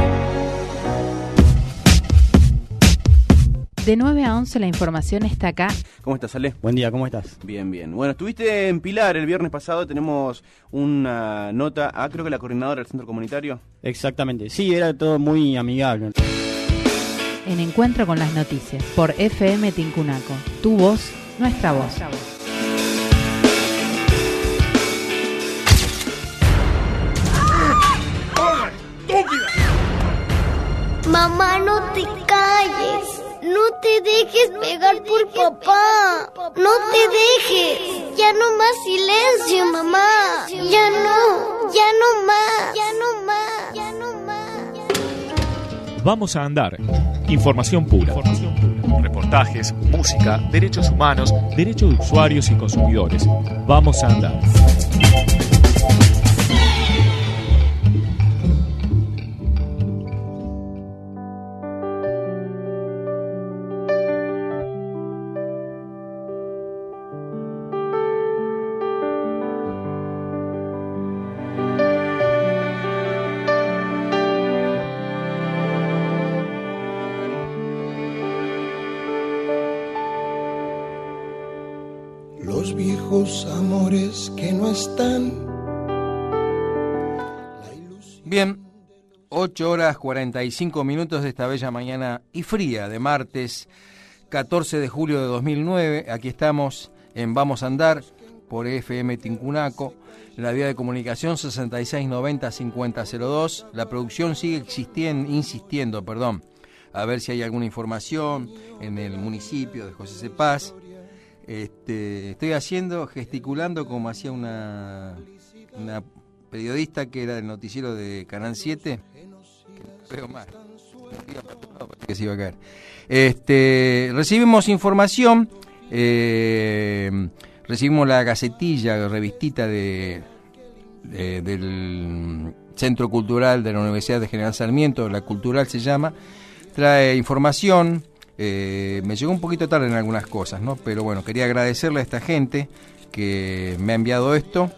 De nueve a once la información está acá. ¿Cómo estás, Ale? Buen día, ¿cómo estás? Bien, bien. Bueno, estuviste en Pilar el viernes pasado, tenemos una nota a, creo que la coordinadora del centro comunitario. Exactamente, sí, era todo muy amigable. En Encuentro con las Noticias, por F M Tincunaco. Tu voz, nuestra voz. Mamá, no te calles. No te dejes pegar por papá. No te dejes. Ya no más silencio, mamá. Ya no, ya no más. Ya no más. Ya no más. Vamos a andar. Información pura. Información pura. Reportajes, música, derechos humanos, derechos de usuarios y consumidores. Vamos a andar. Los viejos amores que no están. Bien, ocho horas cuarenta y cinco minutos de esta bella mañana y fría de martes catorce de julio de dos mil nueve. Aquí estamos en Vamos a Andar por F M Tincunaco, la vía de comunicación sesenta y seis noventa cincuenta cero dos. La producción sigue existiendo, insistiendo, perdón, a ver si hay alguna información en el municipio de José C. Paz. Este, estoy haciendo, gesticulando como hacía una, una periodista que era del noticiero de Canal siete, que veo mal, que se iba a caer. Este, recibimos información, eh, recibimos la gacetilla, revistita de, de, del Centro Cultural de la Universidad de General Sarmiento, la Cultural se llama, trae información. Eh, me llegó un poquito tarde en algunas cosas, ¿no? Pero bueno, quería agradecerle a esta gente que me ha enviado esto,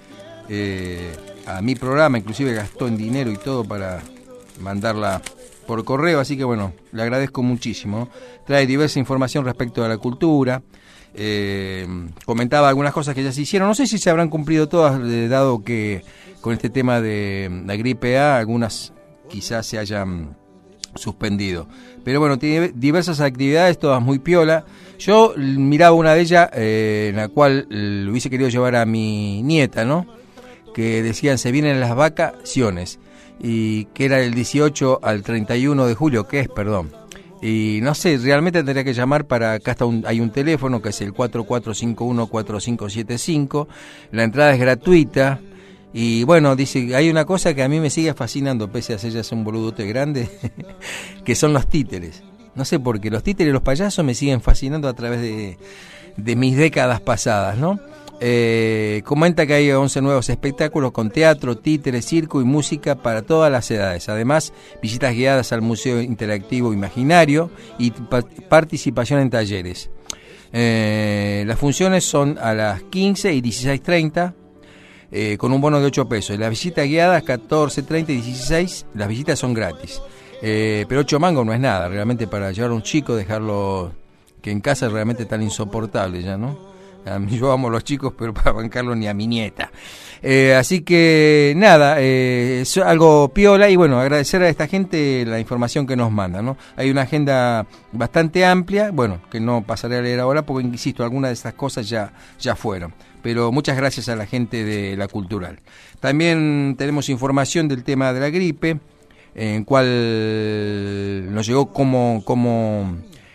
eh, a mi programa, inclusive gastó en dinero y todo para mandarla por correo, así que bueno, le agradezco muchísimo. Trae diversa información respecto a la cultura, eh, comentaba algunas cosas que ya se hicieron, no sé si se habrán cumplido todas, eh, dado que con este tema de la gripe A, algunas quizás se hayan suspendido. Pero bueno, tiene diversas actividades, todas muy piola. Yo miraba una de ellas, eh, en la cual eh, hubiese querido llevar a mi nieta, ¿no? Que decían, se vienen las vacaciones. Y que era el dieciocho al treinta y uno de julio, que es, perdón. Y no sé, realmente tendría que llamar para, acá está un, hay un teléfono que es el cuatro cuatro cinco uno cuatro cinco siete cinco. La entrada es gratuita. Y bueno, dice, hay una cosa que a mí me sigue fascinando, pese a ser ya un boludote grande, que son los títeres. No sé por qué, los títeres y los payasos me siguen fascinando a través de, de mis décadas pasadas, ¿no? Eh, comenta que hay once nuevos espectáculos con teatro, títeres, circo y música para todas las edades. Además, visitas guiadas al Museo Interactivo Imaginario y pa- participación en talleres. Eh, las funciones son a las quince y dieciséis treinta. Eh, con un bono de ocho pesos. Las visitas guiadas catorce, treinta y dieciséis, las visitas son gratis. Eh, pero ocho mangos no es nada, realmente para llevar a un chico, dejarlo, que en casa es realmente tan insoportable ya, ¿no? A mí, yo amo a los chicos, pero para bancarlo ni a mi nieta. Eh, así que nada, eh, es algo piola y bueno, agradecer a esta gente la información que nos manda, ¿no? Hay una agenda bastante amplia, bueno, que no pasaré a leer ahora porque, insisto, algunas de estas cosas ya, ya fueron. Pero muchas gracias a la gente de la Cultural. También tenemos información del tema de la gripe, en cual nos llegó como... como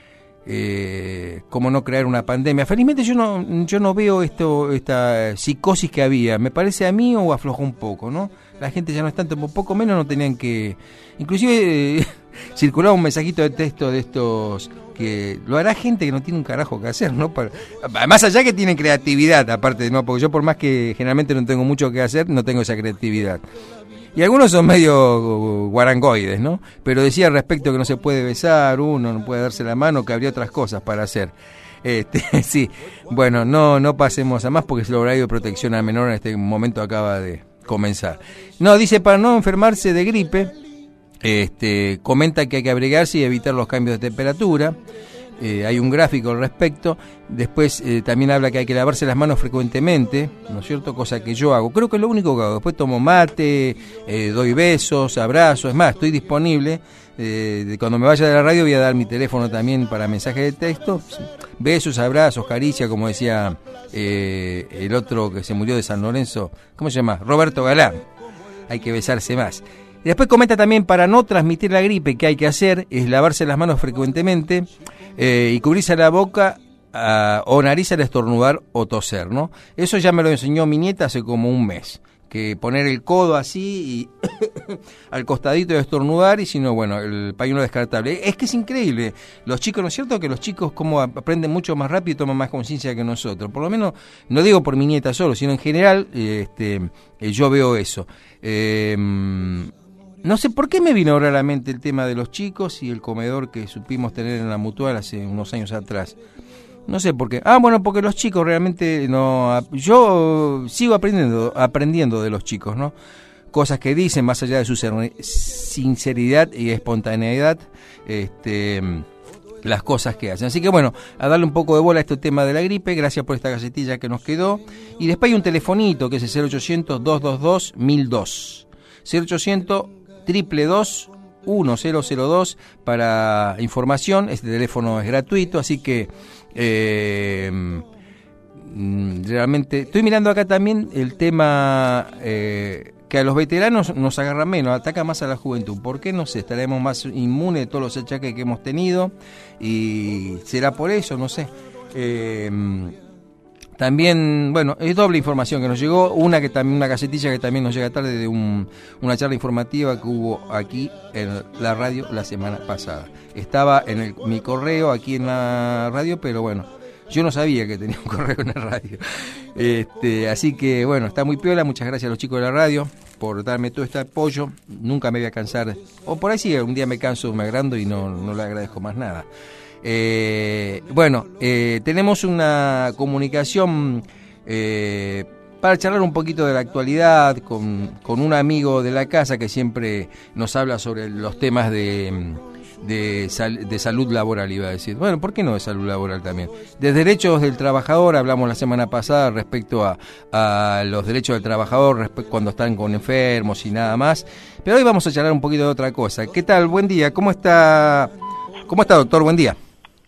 Eh, cómo no crear una pandemia. Felizmente yo no yo no veo esto esta psicosis que había. Me parece a mí o aflojó un poco, ¿no? La gente ya no es tanto, un poco menos no tenían que... Inclusive eh, circulaba un mensajito de texto de estos que lo hará gente que no tiene un carajo que hacer, ¿no? Para, más allá que tienen creatividad, aparte, ¿no? Porque yo por más que generalmente no tengo mucho que hacer, no tengo esa creatividad. Y algunos son medio guarangoides, ¿no? Pero decía al respecto que no se puede besar, uno no puede darse la mano, que habría otras cosas para hacer. Este, sí, bueno, no no pasemos a más porque el horario de protección al menor en este momento acaba de comenzar. No, dice para no enfermarse de gripe, este, comenta que hay que abrigarse y evitar los cambios de temperatura. Eh, hay un gráfico al respecto. Después eh, también habla que hay que lavarse las manos frecuentemente, ¿no es cierto? Cosa que yo hago, creo que es lo único que hago. Después tomo mate, eh, doy besos, abrazos, es más, estoy disponible. Eh, de cuando me vaya de la radio voy a dar mi teléfono también para mensajes de texto. Besos, abrazos, caricia, como decía eh, el otro que se murió de San Lorenzo, ¿cómo se llama? Roberto Galán. Hay que besarse más. Después comenta también, para no transmitir la gripe, que hay que hacer es lavarse las manos frecuentemente eh, y cubrirse la boca uh, o nariz al estornudar o toser, ¿no? Eso ya me lo enseñó mi nieta hace como un mes, que poner el codo así y al costadito de estornudar, y si no, bueno, el pañuelo descartable. Es que es increíble, los chicos, ¿no es cierto? Que los chicos como aprenden mucho más rápido y toman más conciencia que nosotros. Por lo menos, no digo por mi nieta solo, sino en general, este, eh, yo veo eso. Eh, No sé por qué me vino ahora a la mente el tema de los chicos y el comedor que supimos tener en la Mutual hace unos años atrás. No sé por qué. Ah, bueno, porque los chicos realmente no... Yo sigo aprendiendo aprendiendo de los chicos, ¿no? Cosas que dicen más allá de su sinceridad y espontaneidad, este, las cosas que hacen. Así que bueno, a darle un poco de bola a este tema de la gripe. Gracias por esta gacetilla que nos quedó. Y después hay un telefonito que es el cero ochocientos, doscientos veintidós, mil dos. cero ochocientos, triple dos, uno cero cero dos para información. Este teléfono es gratuito, así que eh, realmente estoy mirando acá también el tema eh, que a los veteranos nos agarra menos, ataca más a la juventud. ¿Por qué? No sé, estaremos más inmunes de todos los achaques que hemos tenido y será por eso, no sé. Eh, También, bueno, es doble información que nos llegó, una que también una casetilla que también nos llega tarde de un, una charla informativa que hubo aquí en la radio la semana pasada. Estaba en el, mi correo aquí en la radio, pero bueno, yo no sabía que tenía un correo en la radio. Este, así que bueno, está muy piola, muchas gracias a los chicos de la radio por darme todo este apoyo. Nunca me voy a cansar, o por ahí sí, un día me canso, me agrando y no, no le agradezco más nada. Eh, bueno, eh, tenemos una comunicación eh, para charlar un poquito de la actualidad con, con un amigo de la casa que siempre nos habla sobre los temas de, de, sal, de salud laboral, iba a decir. Bueno, ¿por qué no de salud laboral también? De derechos del trabajador, hablamos la semana pasada respecto a, a los derechos del trabajador cuando están con enfermos y nada más. Pero hoy vamos a charlar un poquito de otra cosa. ¿Qué tal? Buen día. ¿Cómo está, cómo está, doctor? Buen día.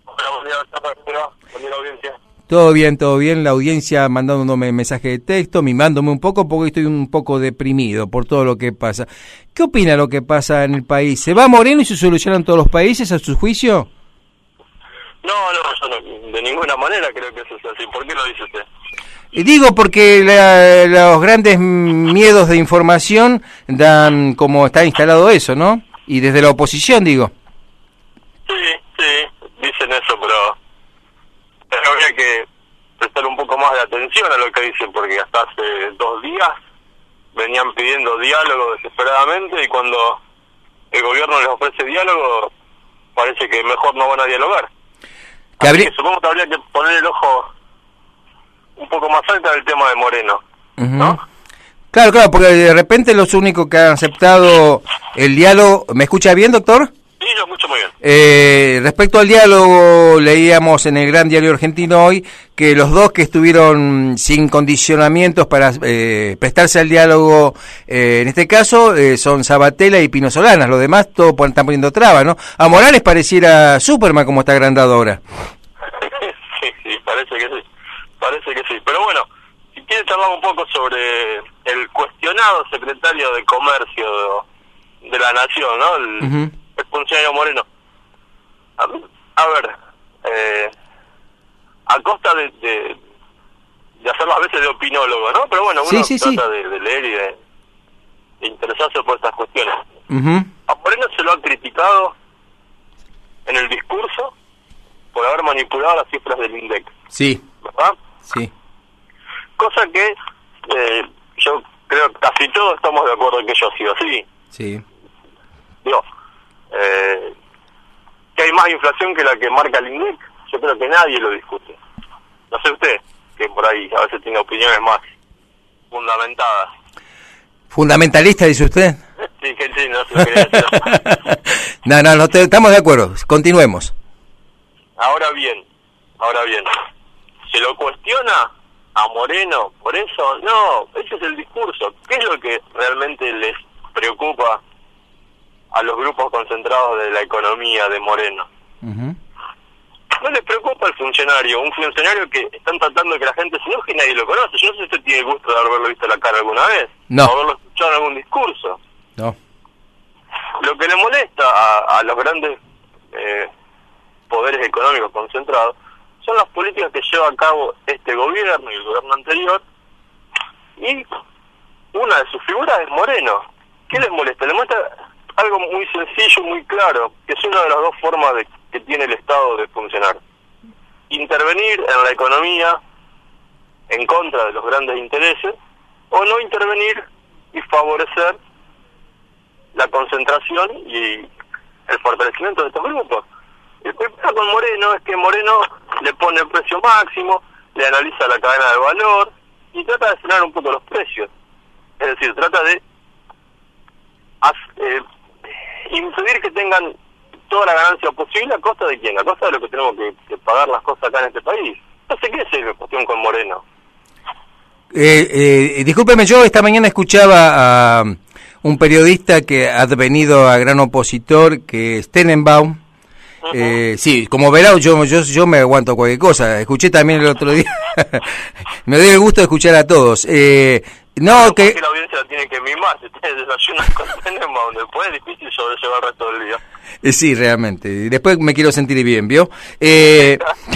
Todo bien, todo bien, la audiencia mandándome mensaje de texto, mimándome un poco porque estoy un poco deprimido por todo lo que pasa. ¿Qué opina lo que pasa en el país? ¿Se va Moreno y se solucionan todos los países a su juicio? No, no, yo no, de ninguna manera creo que eso es así. ¿Por qué lo dice usted? Y digo porque la, los grandes miedos de información dan como está instalado eso, ¿no? Y desde la oposición, digo. Sí, sí, dicen eso, pero... pero habría que prestar un poco más de atención a lo que dicen, porque hasta hace dos días venían pidiendo diálogo desesperadamente y cuando el gobierno les ofrece diálogo parece que mejor no van a dialogar. Que habría... que supongo que habría que poner el ojo un poco más alto en el tema de Moreno, uh-huh. ¿no? Claro, claro, porque de repente los únicos que han aceptado el diálogo... ¿Me escucha bien, doctor? Sí, yo escucho muy bien. Eh, respecto al diálogo, leíamos en el Gran Diario Argentino hoy que los dos que estuvieron sin condicionamientos para eh, prestarse al diálogo, eh, en este caso, eh, son Sabatella y Pino Solanas. Los demás todos están poniendo trabas, ¿no? A Morales pareciera Superman como está agrandado ahora. Sí, sí, parece que sí. Parece que sí. Pero bueno, si quieres charlar un poco sobre el cuestionado secretario de Comercio de, de la Nación, ¿no? El, uh-huh. el funcionario Moreno. A, a ver, eh, a costa de, de, de hacerlo a veces de opinólogo, ¿no? Pero bueno, uno sí, sí, trata sí. De, de leer y de, de interesarse por estas cuestiones. Uh-huh. A Moreno se lo ha criticado en el discurso por haber manipulado las cifras del INDEC. Sí. ¿Verdad? Sí. Cosa que eh, yo creo que casi todos estamos de acuerdo en que ello ha sido así. Sí. Digo, eh, que hay más inflación que la que marca el INDEC, yo creo que nadie lo discute. No sé usted, que por ahí a veces tiene opiniones más fundamentadas. ¿Fundamentalista, dice usted? Sí, que sí, no se lo quería decir. no, no, no te, estamos de acuerdo, continuemos. Ahora bien, ahora bien, ¿se lo cuestiona a Moreno por eso? No, ese es el discurso. ¿Qué es lo que realmente les preocupa a los grupos concentrados de la economía de Moreno? Uh-huh. No les preocupa el funcionario, un funcionario que están tratando de que la gente se enoje y nadie lo conoce. Yo no sé si usted tiene el gusto de haberlo visto la cara alguna vez, no. o haberlo escuchado en algún discurso. No. Lo que le molesta a, a los grandes eh, poderes económicos concentrados son las políticas que lleva a cabo este gobierno y el gobierno anterior, y una de sus figuras es Moreno. ¿Qué les molesta? Les molesta algo muy sencillo, muy claro, que es una de las dos formas de, que tiene el Estado de funcionar. Intervenir en la economía en contra de los grandes intereses, o no intervenir y favorecer la concentración y el fortalecimiento de estos grupos. El problema con Moreno es que Moreno le pone el precio máximo, le analiza la cadena de valor y trata de frenar un poco los precios. Es decir, trata de eh, impedir que tengan toda la ganancia posible a costa de quién, a costa de lo que tenemos que, que pagar las cosas acá en este país. No sé qué es la cuestión con Moreno. Eh, eh, discúlpeme, yo esta mañana escuchaba a un periodista que ha venido a gran opositor, que es Tenenbaum. Uh-huh. Eh, sí, como verá, yo, yo yo me aguanto cualquier cosa. Escuché también el otro día. Me doy el gusto de escuchar a todos. Eh, no, no que la audiencia la tiene que mimar. Si ustedes desayunan con Tenenbaum, después es difícil sobrellevar el resto del día. Eh, sí, realmente. Después me quiero sentir bien, ¿vio? Eh,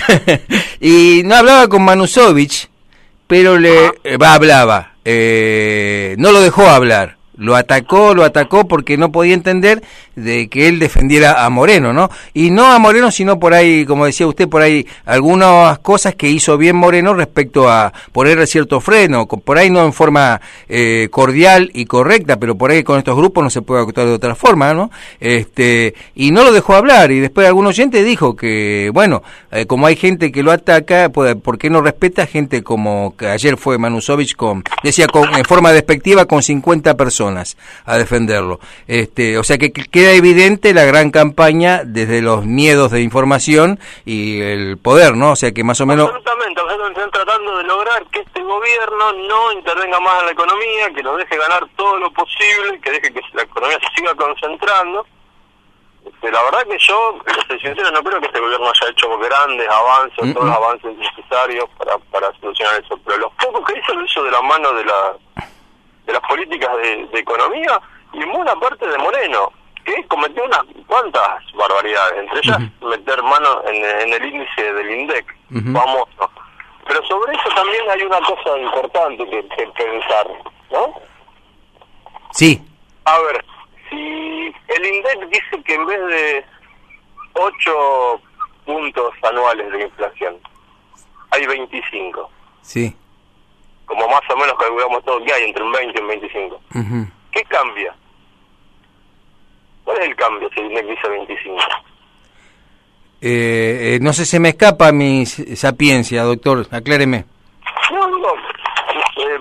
y no hablaba con Manusovich, pero le eh, va hablaba. Eh, no lo dejó hablar. Lo atacó, lo atacó porque no podía entender de que él defendiera a Moreno, ¿no? Y no a Moreno, sino por ahí, como decía usted, por ahí algunas cosas que hizo bien Moreno respecto a ponerle cierto freno, por ahí no en forma eh, cordial y correcta, pero por ahí con estos grupos no se puede actuar de otra forma, ¿no? Este, y no lo dejó hablar, y después algún oyente dijo que, bueno, eh, como hay gente que lo ataca, pues, ¿por qué no respeta gente como que ayer fue Manusovich con, decía, con, en forma despectiva con cincuenta personas a defenderlo? Este, o sea que queda evidente la gran campaña desde los miedos de información y el poder, ¿no? O sea que más o menos... Absolutamente, están tratando de lograr que este gobierno no intervenga más en la economía, que nos deje ganar todo lo posible, que deje que la economía se siga concentrando. Este, la verdad que yo, para ser sincero, no creo que este gobierno haya hecho grandes avances, mm-hmm. todos los avances necesarios para, para solucionar eso, pero los pocos que hizo lo hizo de la mano de la de las políticas de, de economía y en buena parte de Moreno, que cometió unas cuantas barbaridades, entre ellas uh-huh. meter mano en, en el índice del INDEC, uh-huh. famoso. Pero sobre eso también hay una cosa importante que, que pensar, ¿no? Sí. A ver, si el INDEC dice que en vez de ocho puntos anuales de inflación, hay veinticinco. Sí. Como más o menos calculamos todo que hay entre un veinte y un veinticinco. Uh-huh. ¿Qué cambia? ¿Cuál es el cambio si el INDEC dice veinticinco? Eh, eh, no sé, se me escapa mi sapiencia, doctor, acláreme. No, no, eh,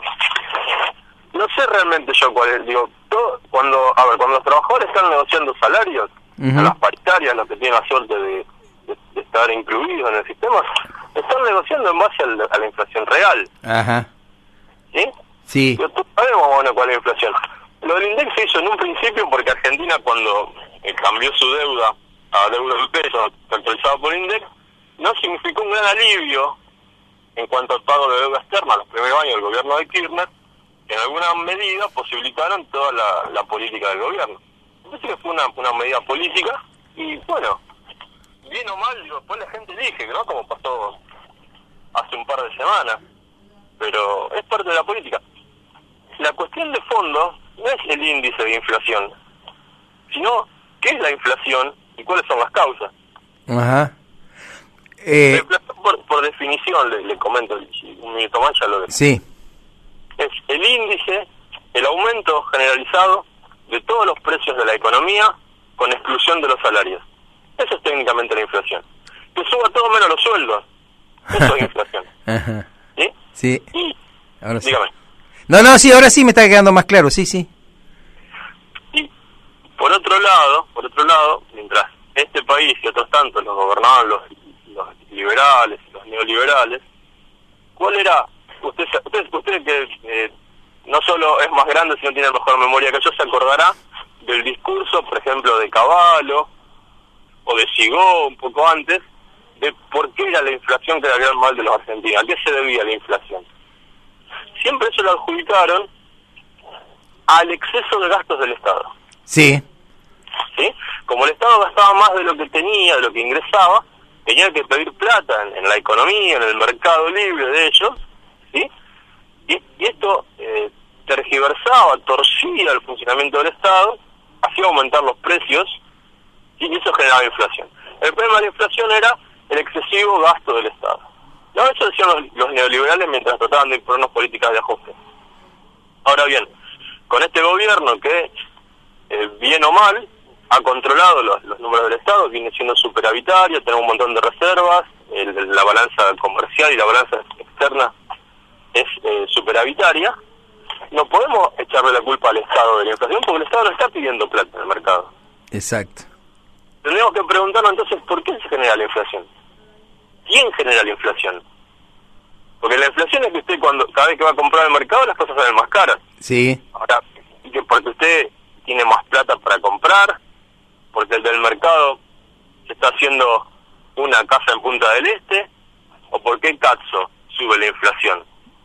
no sé realmente yo cuál es, digo, todo, cuando, a ver, cuando los trabajadores están negociando salarios, uh-huh. a las paritarias, los que tienen la suerte de, de, de estar incluidos en el sistema, están negociando en base al, a la inflación real. Ajá. ¿Sí? Sí. Pero todos sabemos, bueno, cuál es la inflación. Lo del INDEC se hizo en un principio porque Argentina, cuando eh, cambió su deuda a deuda del peso, actualizada por INDEC, no significó un gran alivio en cuanto al pago de deuda externa los primeros años del gobierno de Kirchner, que en alguna medida posibilitaron toda la, la política del gobierno. Entonces que fue una, una medida política y, bueno, bien o mal, digo, después la gente elige, ¿no? Como pasó hace un par de semanas. Pero es parte de la política. La cuestión de fondo no es el índice de inflación, sino qué es la inflación y cuáles son las causas. Ajá. Eh... La inflación, por, por definición, le, le comento, un minuto más ya lo de. Sí. Es el índice, el aumento generalizado de todos los precios de la economía con exclusión de los salarios. Eso es técnicamente la inflación. Que suba todo menos los sueldos. Eso es inflación. Ajá. ¿Sí? Sí. Y, ahora sí. dígame. No, no, sí, ahora sí me está quedando más claro, sí, sí. Y por otro lado, por otro lado, mientras este país y otros tantos los gobernaban los, los liberales, los neoliberales, ¿cuál era? Usted, usted, usted que eh, no solo es más grande, sino tiene mejor memoria que yo, se acordará del discurso, por ejemplo, de Cavallo o de Sigó un poco antes, de por qué era la inflación que era el gran mal de los argentinos, a qué se debía la inflación. Siempre eso lo adjudicaron al exceso de gastos del Estado. Sí. ¿sí? Como el Estado gastaba más de lo que tenía, de lo que ingresaba, tenía que pedir plata en, en la economía, en el mercado libre de ellos, ¿sí? Y, y esto eh, tergiversaba, torcía el funcionamiento del Estado, hacía aumentar los precios, ¿sí? Y eso generaba inflación. El problema de la inflación era el excesivo gasto del Estado. No, eso decían los, los neoliberales mientras trataban de imponernos políticas de ajuste. Ahora bien, con este gobierno que, eh, bien o mal, ha controlado los, los números del Estado, viene siendo superavitario, tenemos un montón de reservas, el, la balanza comercial y la balanza externa es eh, superavitaria, no podemos echarle la culpa al Estado de la inflación porque el Estado no está pidiendo plata en el mercado. Exacto. Tenemos que preguntarnos entonces por qué se genera la inflación. ¿Quién genera la inflación? Porque la inflación es que usted cuando cada vez que va a comprar al mercado las cosas salen más caras. Sí. Ahora, que porque usted tiene más plata para comprar, porque el del mercado se está haciendo una casa en Punta del Este, o por qué Katso sube la inflación.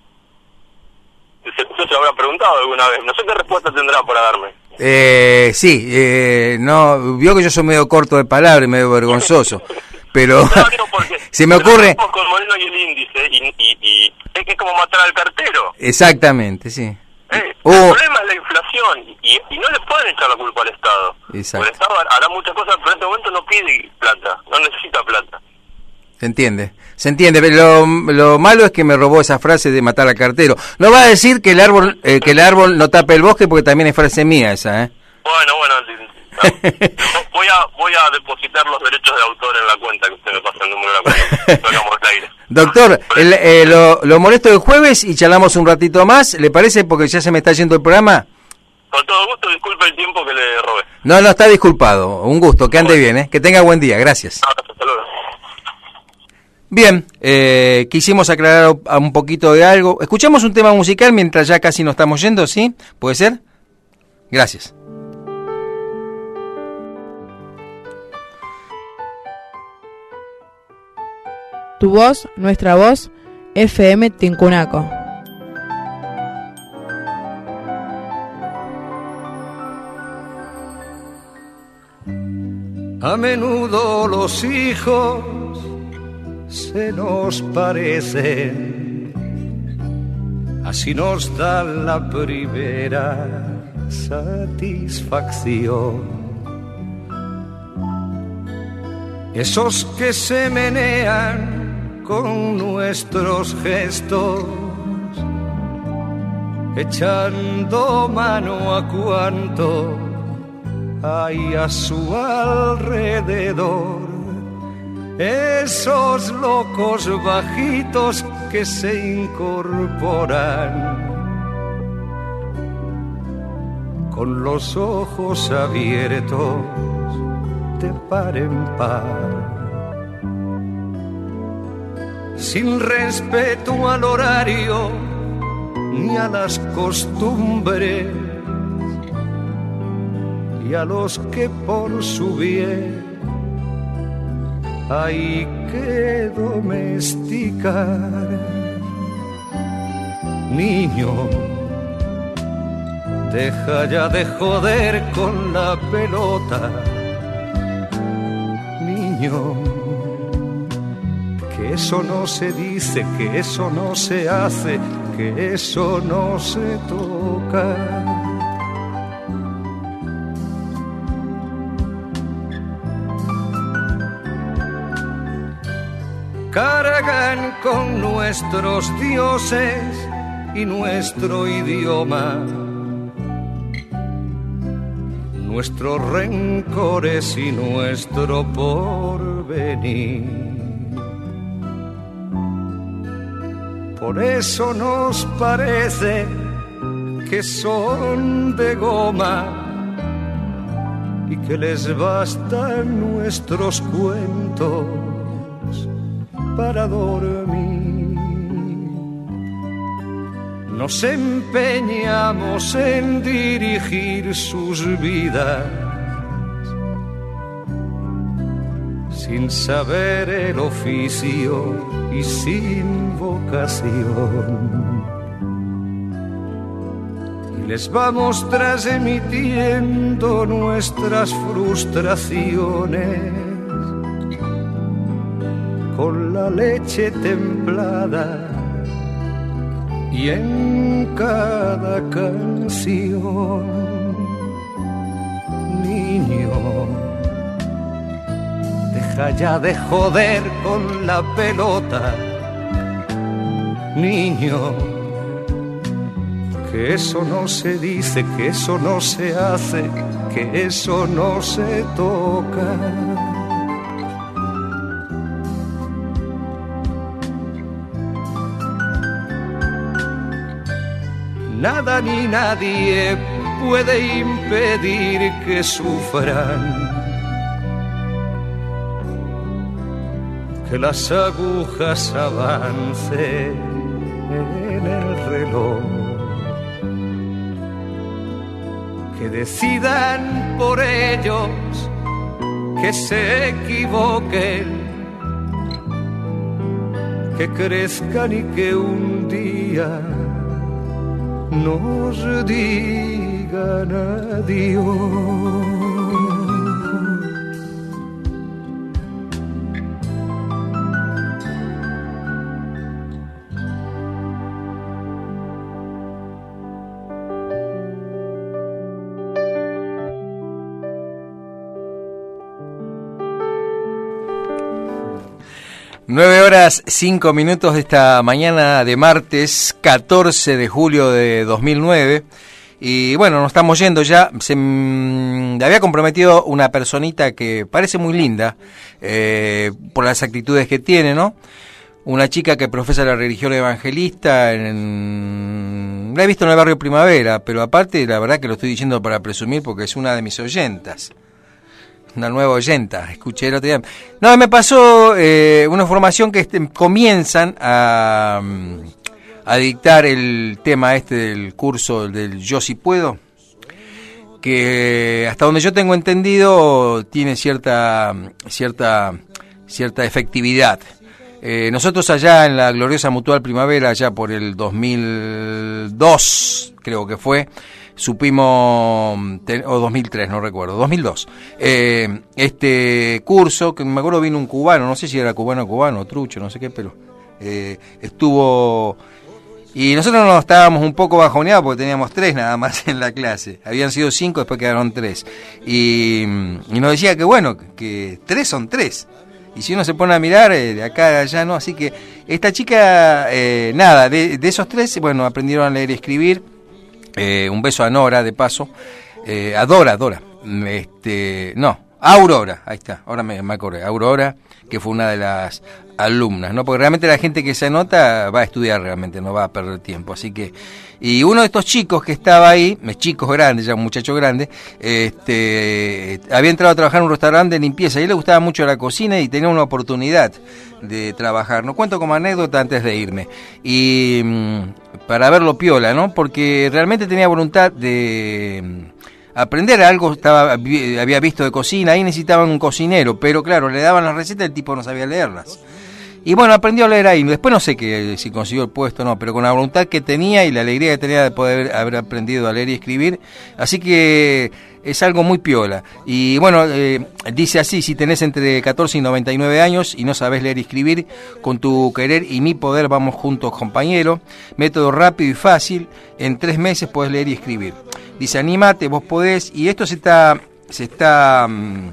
Usted se lo habrá preguntado alguna vez. No sé qué respuesta tendrá para darme. Eh, sí, eh, no, vio que yo soy medio corto de palabras y medio vergonzoso, pero no, digo porque se me ocurre... Con Moreno y el índice, y, y, y es que es como matar al cartero. Exactamente, sí. Eh, oh. El problema es la inflación, y, y no le pueden echar la culpa al Estado. Exacto. El Estado hará muchas cosas, pero en este momento no pide plata, no necesita plata. Se entiende, se entiende, pero lo, lo malo es que me robó esa frase de matar al cartero. No va a decir que el árbol eh, que el árbol no tape el bosque, porque también es frase mía esa, ¿eh? Bueno, bueno, no, voy a voy a depositar los derechos de autor en la cuenta, que usted me pasa el número de la cuenta, hagamos el aire. Doctor, el, eh, lo, lo molesto el jueves y charlamos un ratito más, ¿le parece? Porque ya se me está yendo el programa. Con todo gusto, disculpe el tiempo que le robé. No, no, está disculpado, un gusto, que ande bueno. bien, ¿eh? Que tenga buen día, gracias. Ah, hasta luego. Bien, eh, quisimos aclarar un poquito de algo. Escuchamos un tema musical mientras ya casi nos estamos yendo, ¿sí? ¿Puede ser? Gracias. Tu voz, nuestra voz, F M Tincunaco. A menudo los hijos se nos parecen, así nos da la primera satisfacción. Esos que se menean con nuestros gestos, echando mano a cuanto hay a su alrededor. Esos locos bajitos que se incorporan con los ojos abiertos de par en par, sin respeto al horario ni a las costumbres, y a los que por su bien hay que domesticar. Niño, deja ya de joder con la pelota. Niño, que eso no se dice, que eso no se hace, que eso no se toca. Cargan con nuestros dioses y nuestro idioma, nuestros rencores y nuestro porvenir. Por eso nos parece que son de goma y que les bastan nuestros cuentos para dormir. Nos empeñamos en dirigir sus vidas sin saber el oficio y sin vocación. Y les vamos transmitiendo nuestras frustraciones con la leche templada y en cada canción. Niño, deja ya de joder con la pelota. Niño, que eso no se dice, que eso no se hace, que eso no se toca. Nada ni nadie puede impedir que sufran, que las agujas avancen en el reloj, que decidan por ellos, que se equivoquen, que crezcan y que un día nos digan adiós. Nueve horas, cinco minutos de esta mañana de martes, catorce de julio de dos mil nueve. Y bueno, nos estamos yendo ya. Se me había comprometido una personita que parece muy linda, eh, por las actitudes que tiene, ¿no? Una chica que profesa la religión evangelista. En... La he visto en el barrio Primavera, pero aparte, la verdad que lo estoy diciendo para presumir porque es una de mis oyentas. Una nueva oyenta, escuché el otro día. No, me pasó eh, una información que este, comienzan a, a dictar el tema este del curso del Yo Si Puedo, que hasta donde yo tengo entendido tiene cierta cierta cierta efectividad. Eh, nosotros allá en la gloriosa Mutual Primavera, allá por el dos mil dos, creo que fue, supimos, o dos mil tres, no recuerdo, dos mil dos, eh, este curso, que me acuerdo vino un cubano, no sé si era cubano o cubano, trucho, no sé qué, pero eh, estuvo, y nosotros nos estábamos un poco bajoneados porque teníamos tres nada más en la clase, habían sido cinco, después quedaron tres, y, y nos decía que bueno, que tres son tres, y si uno se pone a mirar eh, de acá a allá, ¿no? Así que esta chica, eh, nada, de, de esos tres, bueno, aprendieron a leer y escribir. Eh, un beso a Nora, de paso. Eh, a Dora, Dora. Este, no, Aurora, ahí está, ahora me, me acordé. Aurora, que fue una de las alumnas, ¿no? Porque realmente la gente que se anota va a estudiar realmente, no va a perder tiempo. Así que, y uno de estos chicos que estaba ahí, chicos grandes, ya un muchacho grande, este, había entrado a trabajar en un restaurante de limpieza y a él le gustaba mucho la cocina y tenía una oportunidad de trabajar. No cuento como anécdota antes de irme. Y para verlo piola, ¿no? Porque realmente tenía voluntad de aprender algo, estaba había visto de cocina, ahí necesitaban un cocinero, pero claro, le daban las recetas y el tipo no sabía leerlas. Y bueno, aprendió a leer ahí, después no sé que, si consiguió el puesto o no, pero con la voluntad que tenía y la alegría que tenía de poder haber aprendido a leer y escribir, así que es algo muy piola. Y bueno, eh, dice así: si tenés entre catorce y noventa y nueve años y no sabés leer y escribir, con tu querer y mi poder vamos juntos, compañero. Método rápido y fácil, en tres meses podés leer y escribir. Dice, anímate, vos podés, y esto se está, se está,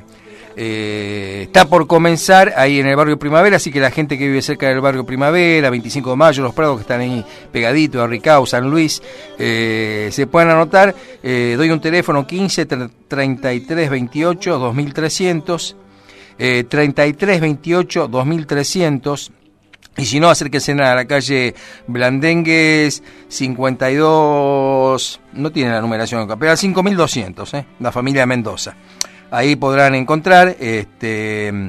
eh, está por comenzar ahí en el barrio Primavera, así que la gente que vive cerca del barrio Primavera, veinticinco de mayo, Los Prados, que están ahí pegaditos, Arricao, San Luis, eh, se pueden anotar. Eh, doy un teléfono quince, treinta y tres, veintiocho, dos mil trescientos, eh, treinta y tres, veintiocho, dos mil trescientos. Y si no, acérquense a la calle Blandengues cincuenta y dos, no tiene la numeración acá, pero cinco mil doscientos, ¿eh? La familia Mendoza. Ahí podrán encontrar este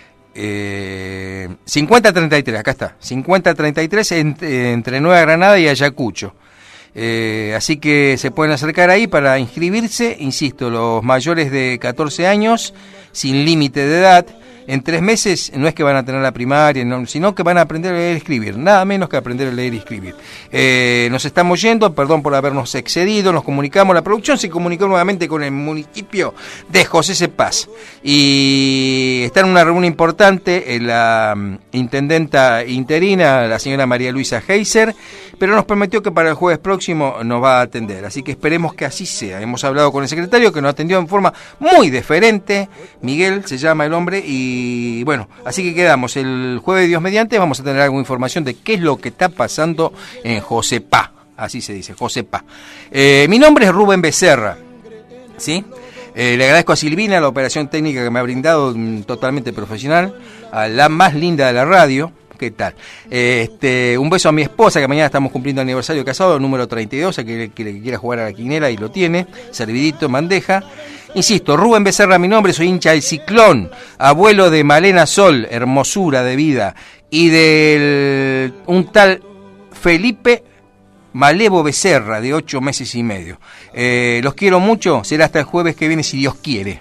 eh, cincuenta treinta y tres, acá está, cincuenta treinta y tres entre, entre Nueva Granada y Ayacucho. Eh, así que se pueden acercar ahí para inscribirse, insisto, los mayores de catorce años, sin límite de edad. En tres meses no es que van a tener la primaria, no, sino que van a aprender a leer y escribir, nada menos que aprender a leer y escribir. Eh, nos estamos yendo, perdón por habernos excedido, nos comunicamos, la producción se comunicó nuevamente con el municipio de José Cepaz y está en una reunión importante en la um, intendenta interina, la señora María Luisa Heiser, pero nos prometió que para el jueves próximo nos va a atender, así que esperemos que así sea. Hemos hablado con el secretario que nos atendió en forma muy deferente, Miguel se llama el hombre, y bueno, así que quedamos, el jueves Dios mediante vamos a tener alguna información de qué es lo que está pasando en Josepá, así se dice, Josepá. Eh, mi nombre es Rubén Becerra, ¿sí? Eh, le agradezco a Silvina la operación técnica que me ha brindado, totalmente profesional, a la más linda de la radio. ¿Qué tal? Este, un beso a mi esposa, que mañana estamos cumpliendo aniversario de casado, número treinta y dos, a que, que, que quiera jugar a la quinela y lo tiene, servidito en bandeja. Insisto, Rubén Becerra mi nombre, soy hincha del Ciclón, abuelo de Malena Sol, hermosura de vida, y del un tal Felipe Malevo Becerra, de ocho meses y medio. Eh, los quiero mucho, será hasta el jueves que viene si Dios quiere.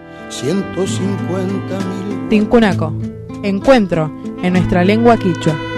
ciento cincuenta mil Tincunaco. Encuentro en nuestra lengua quichua.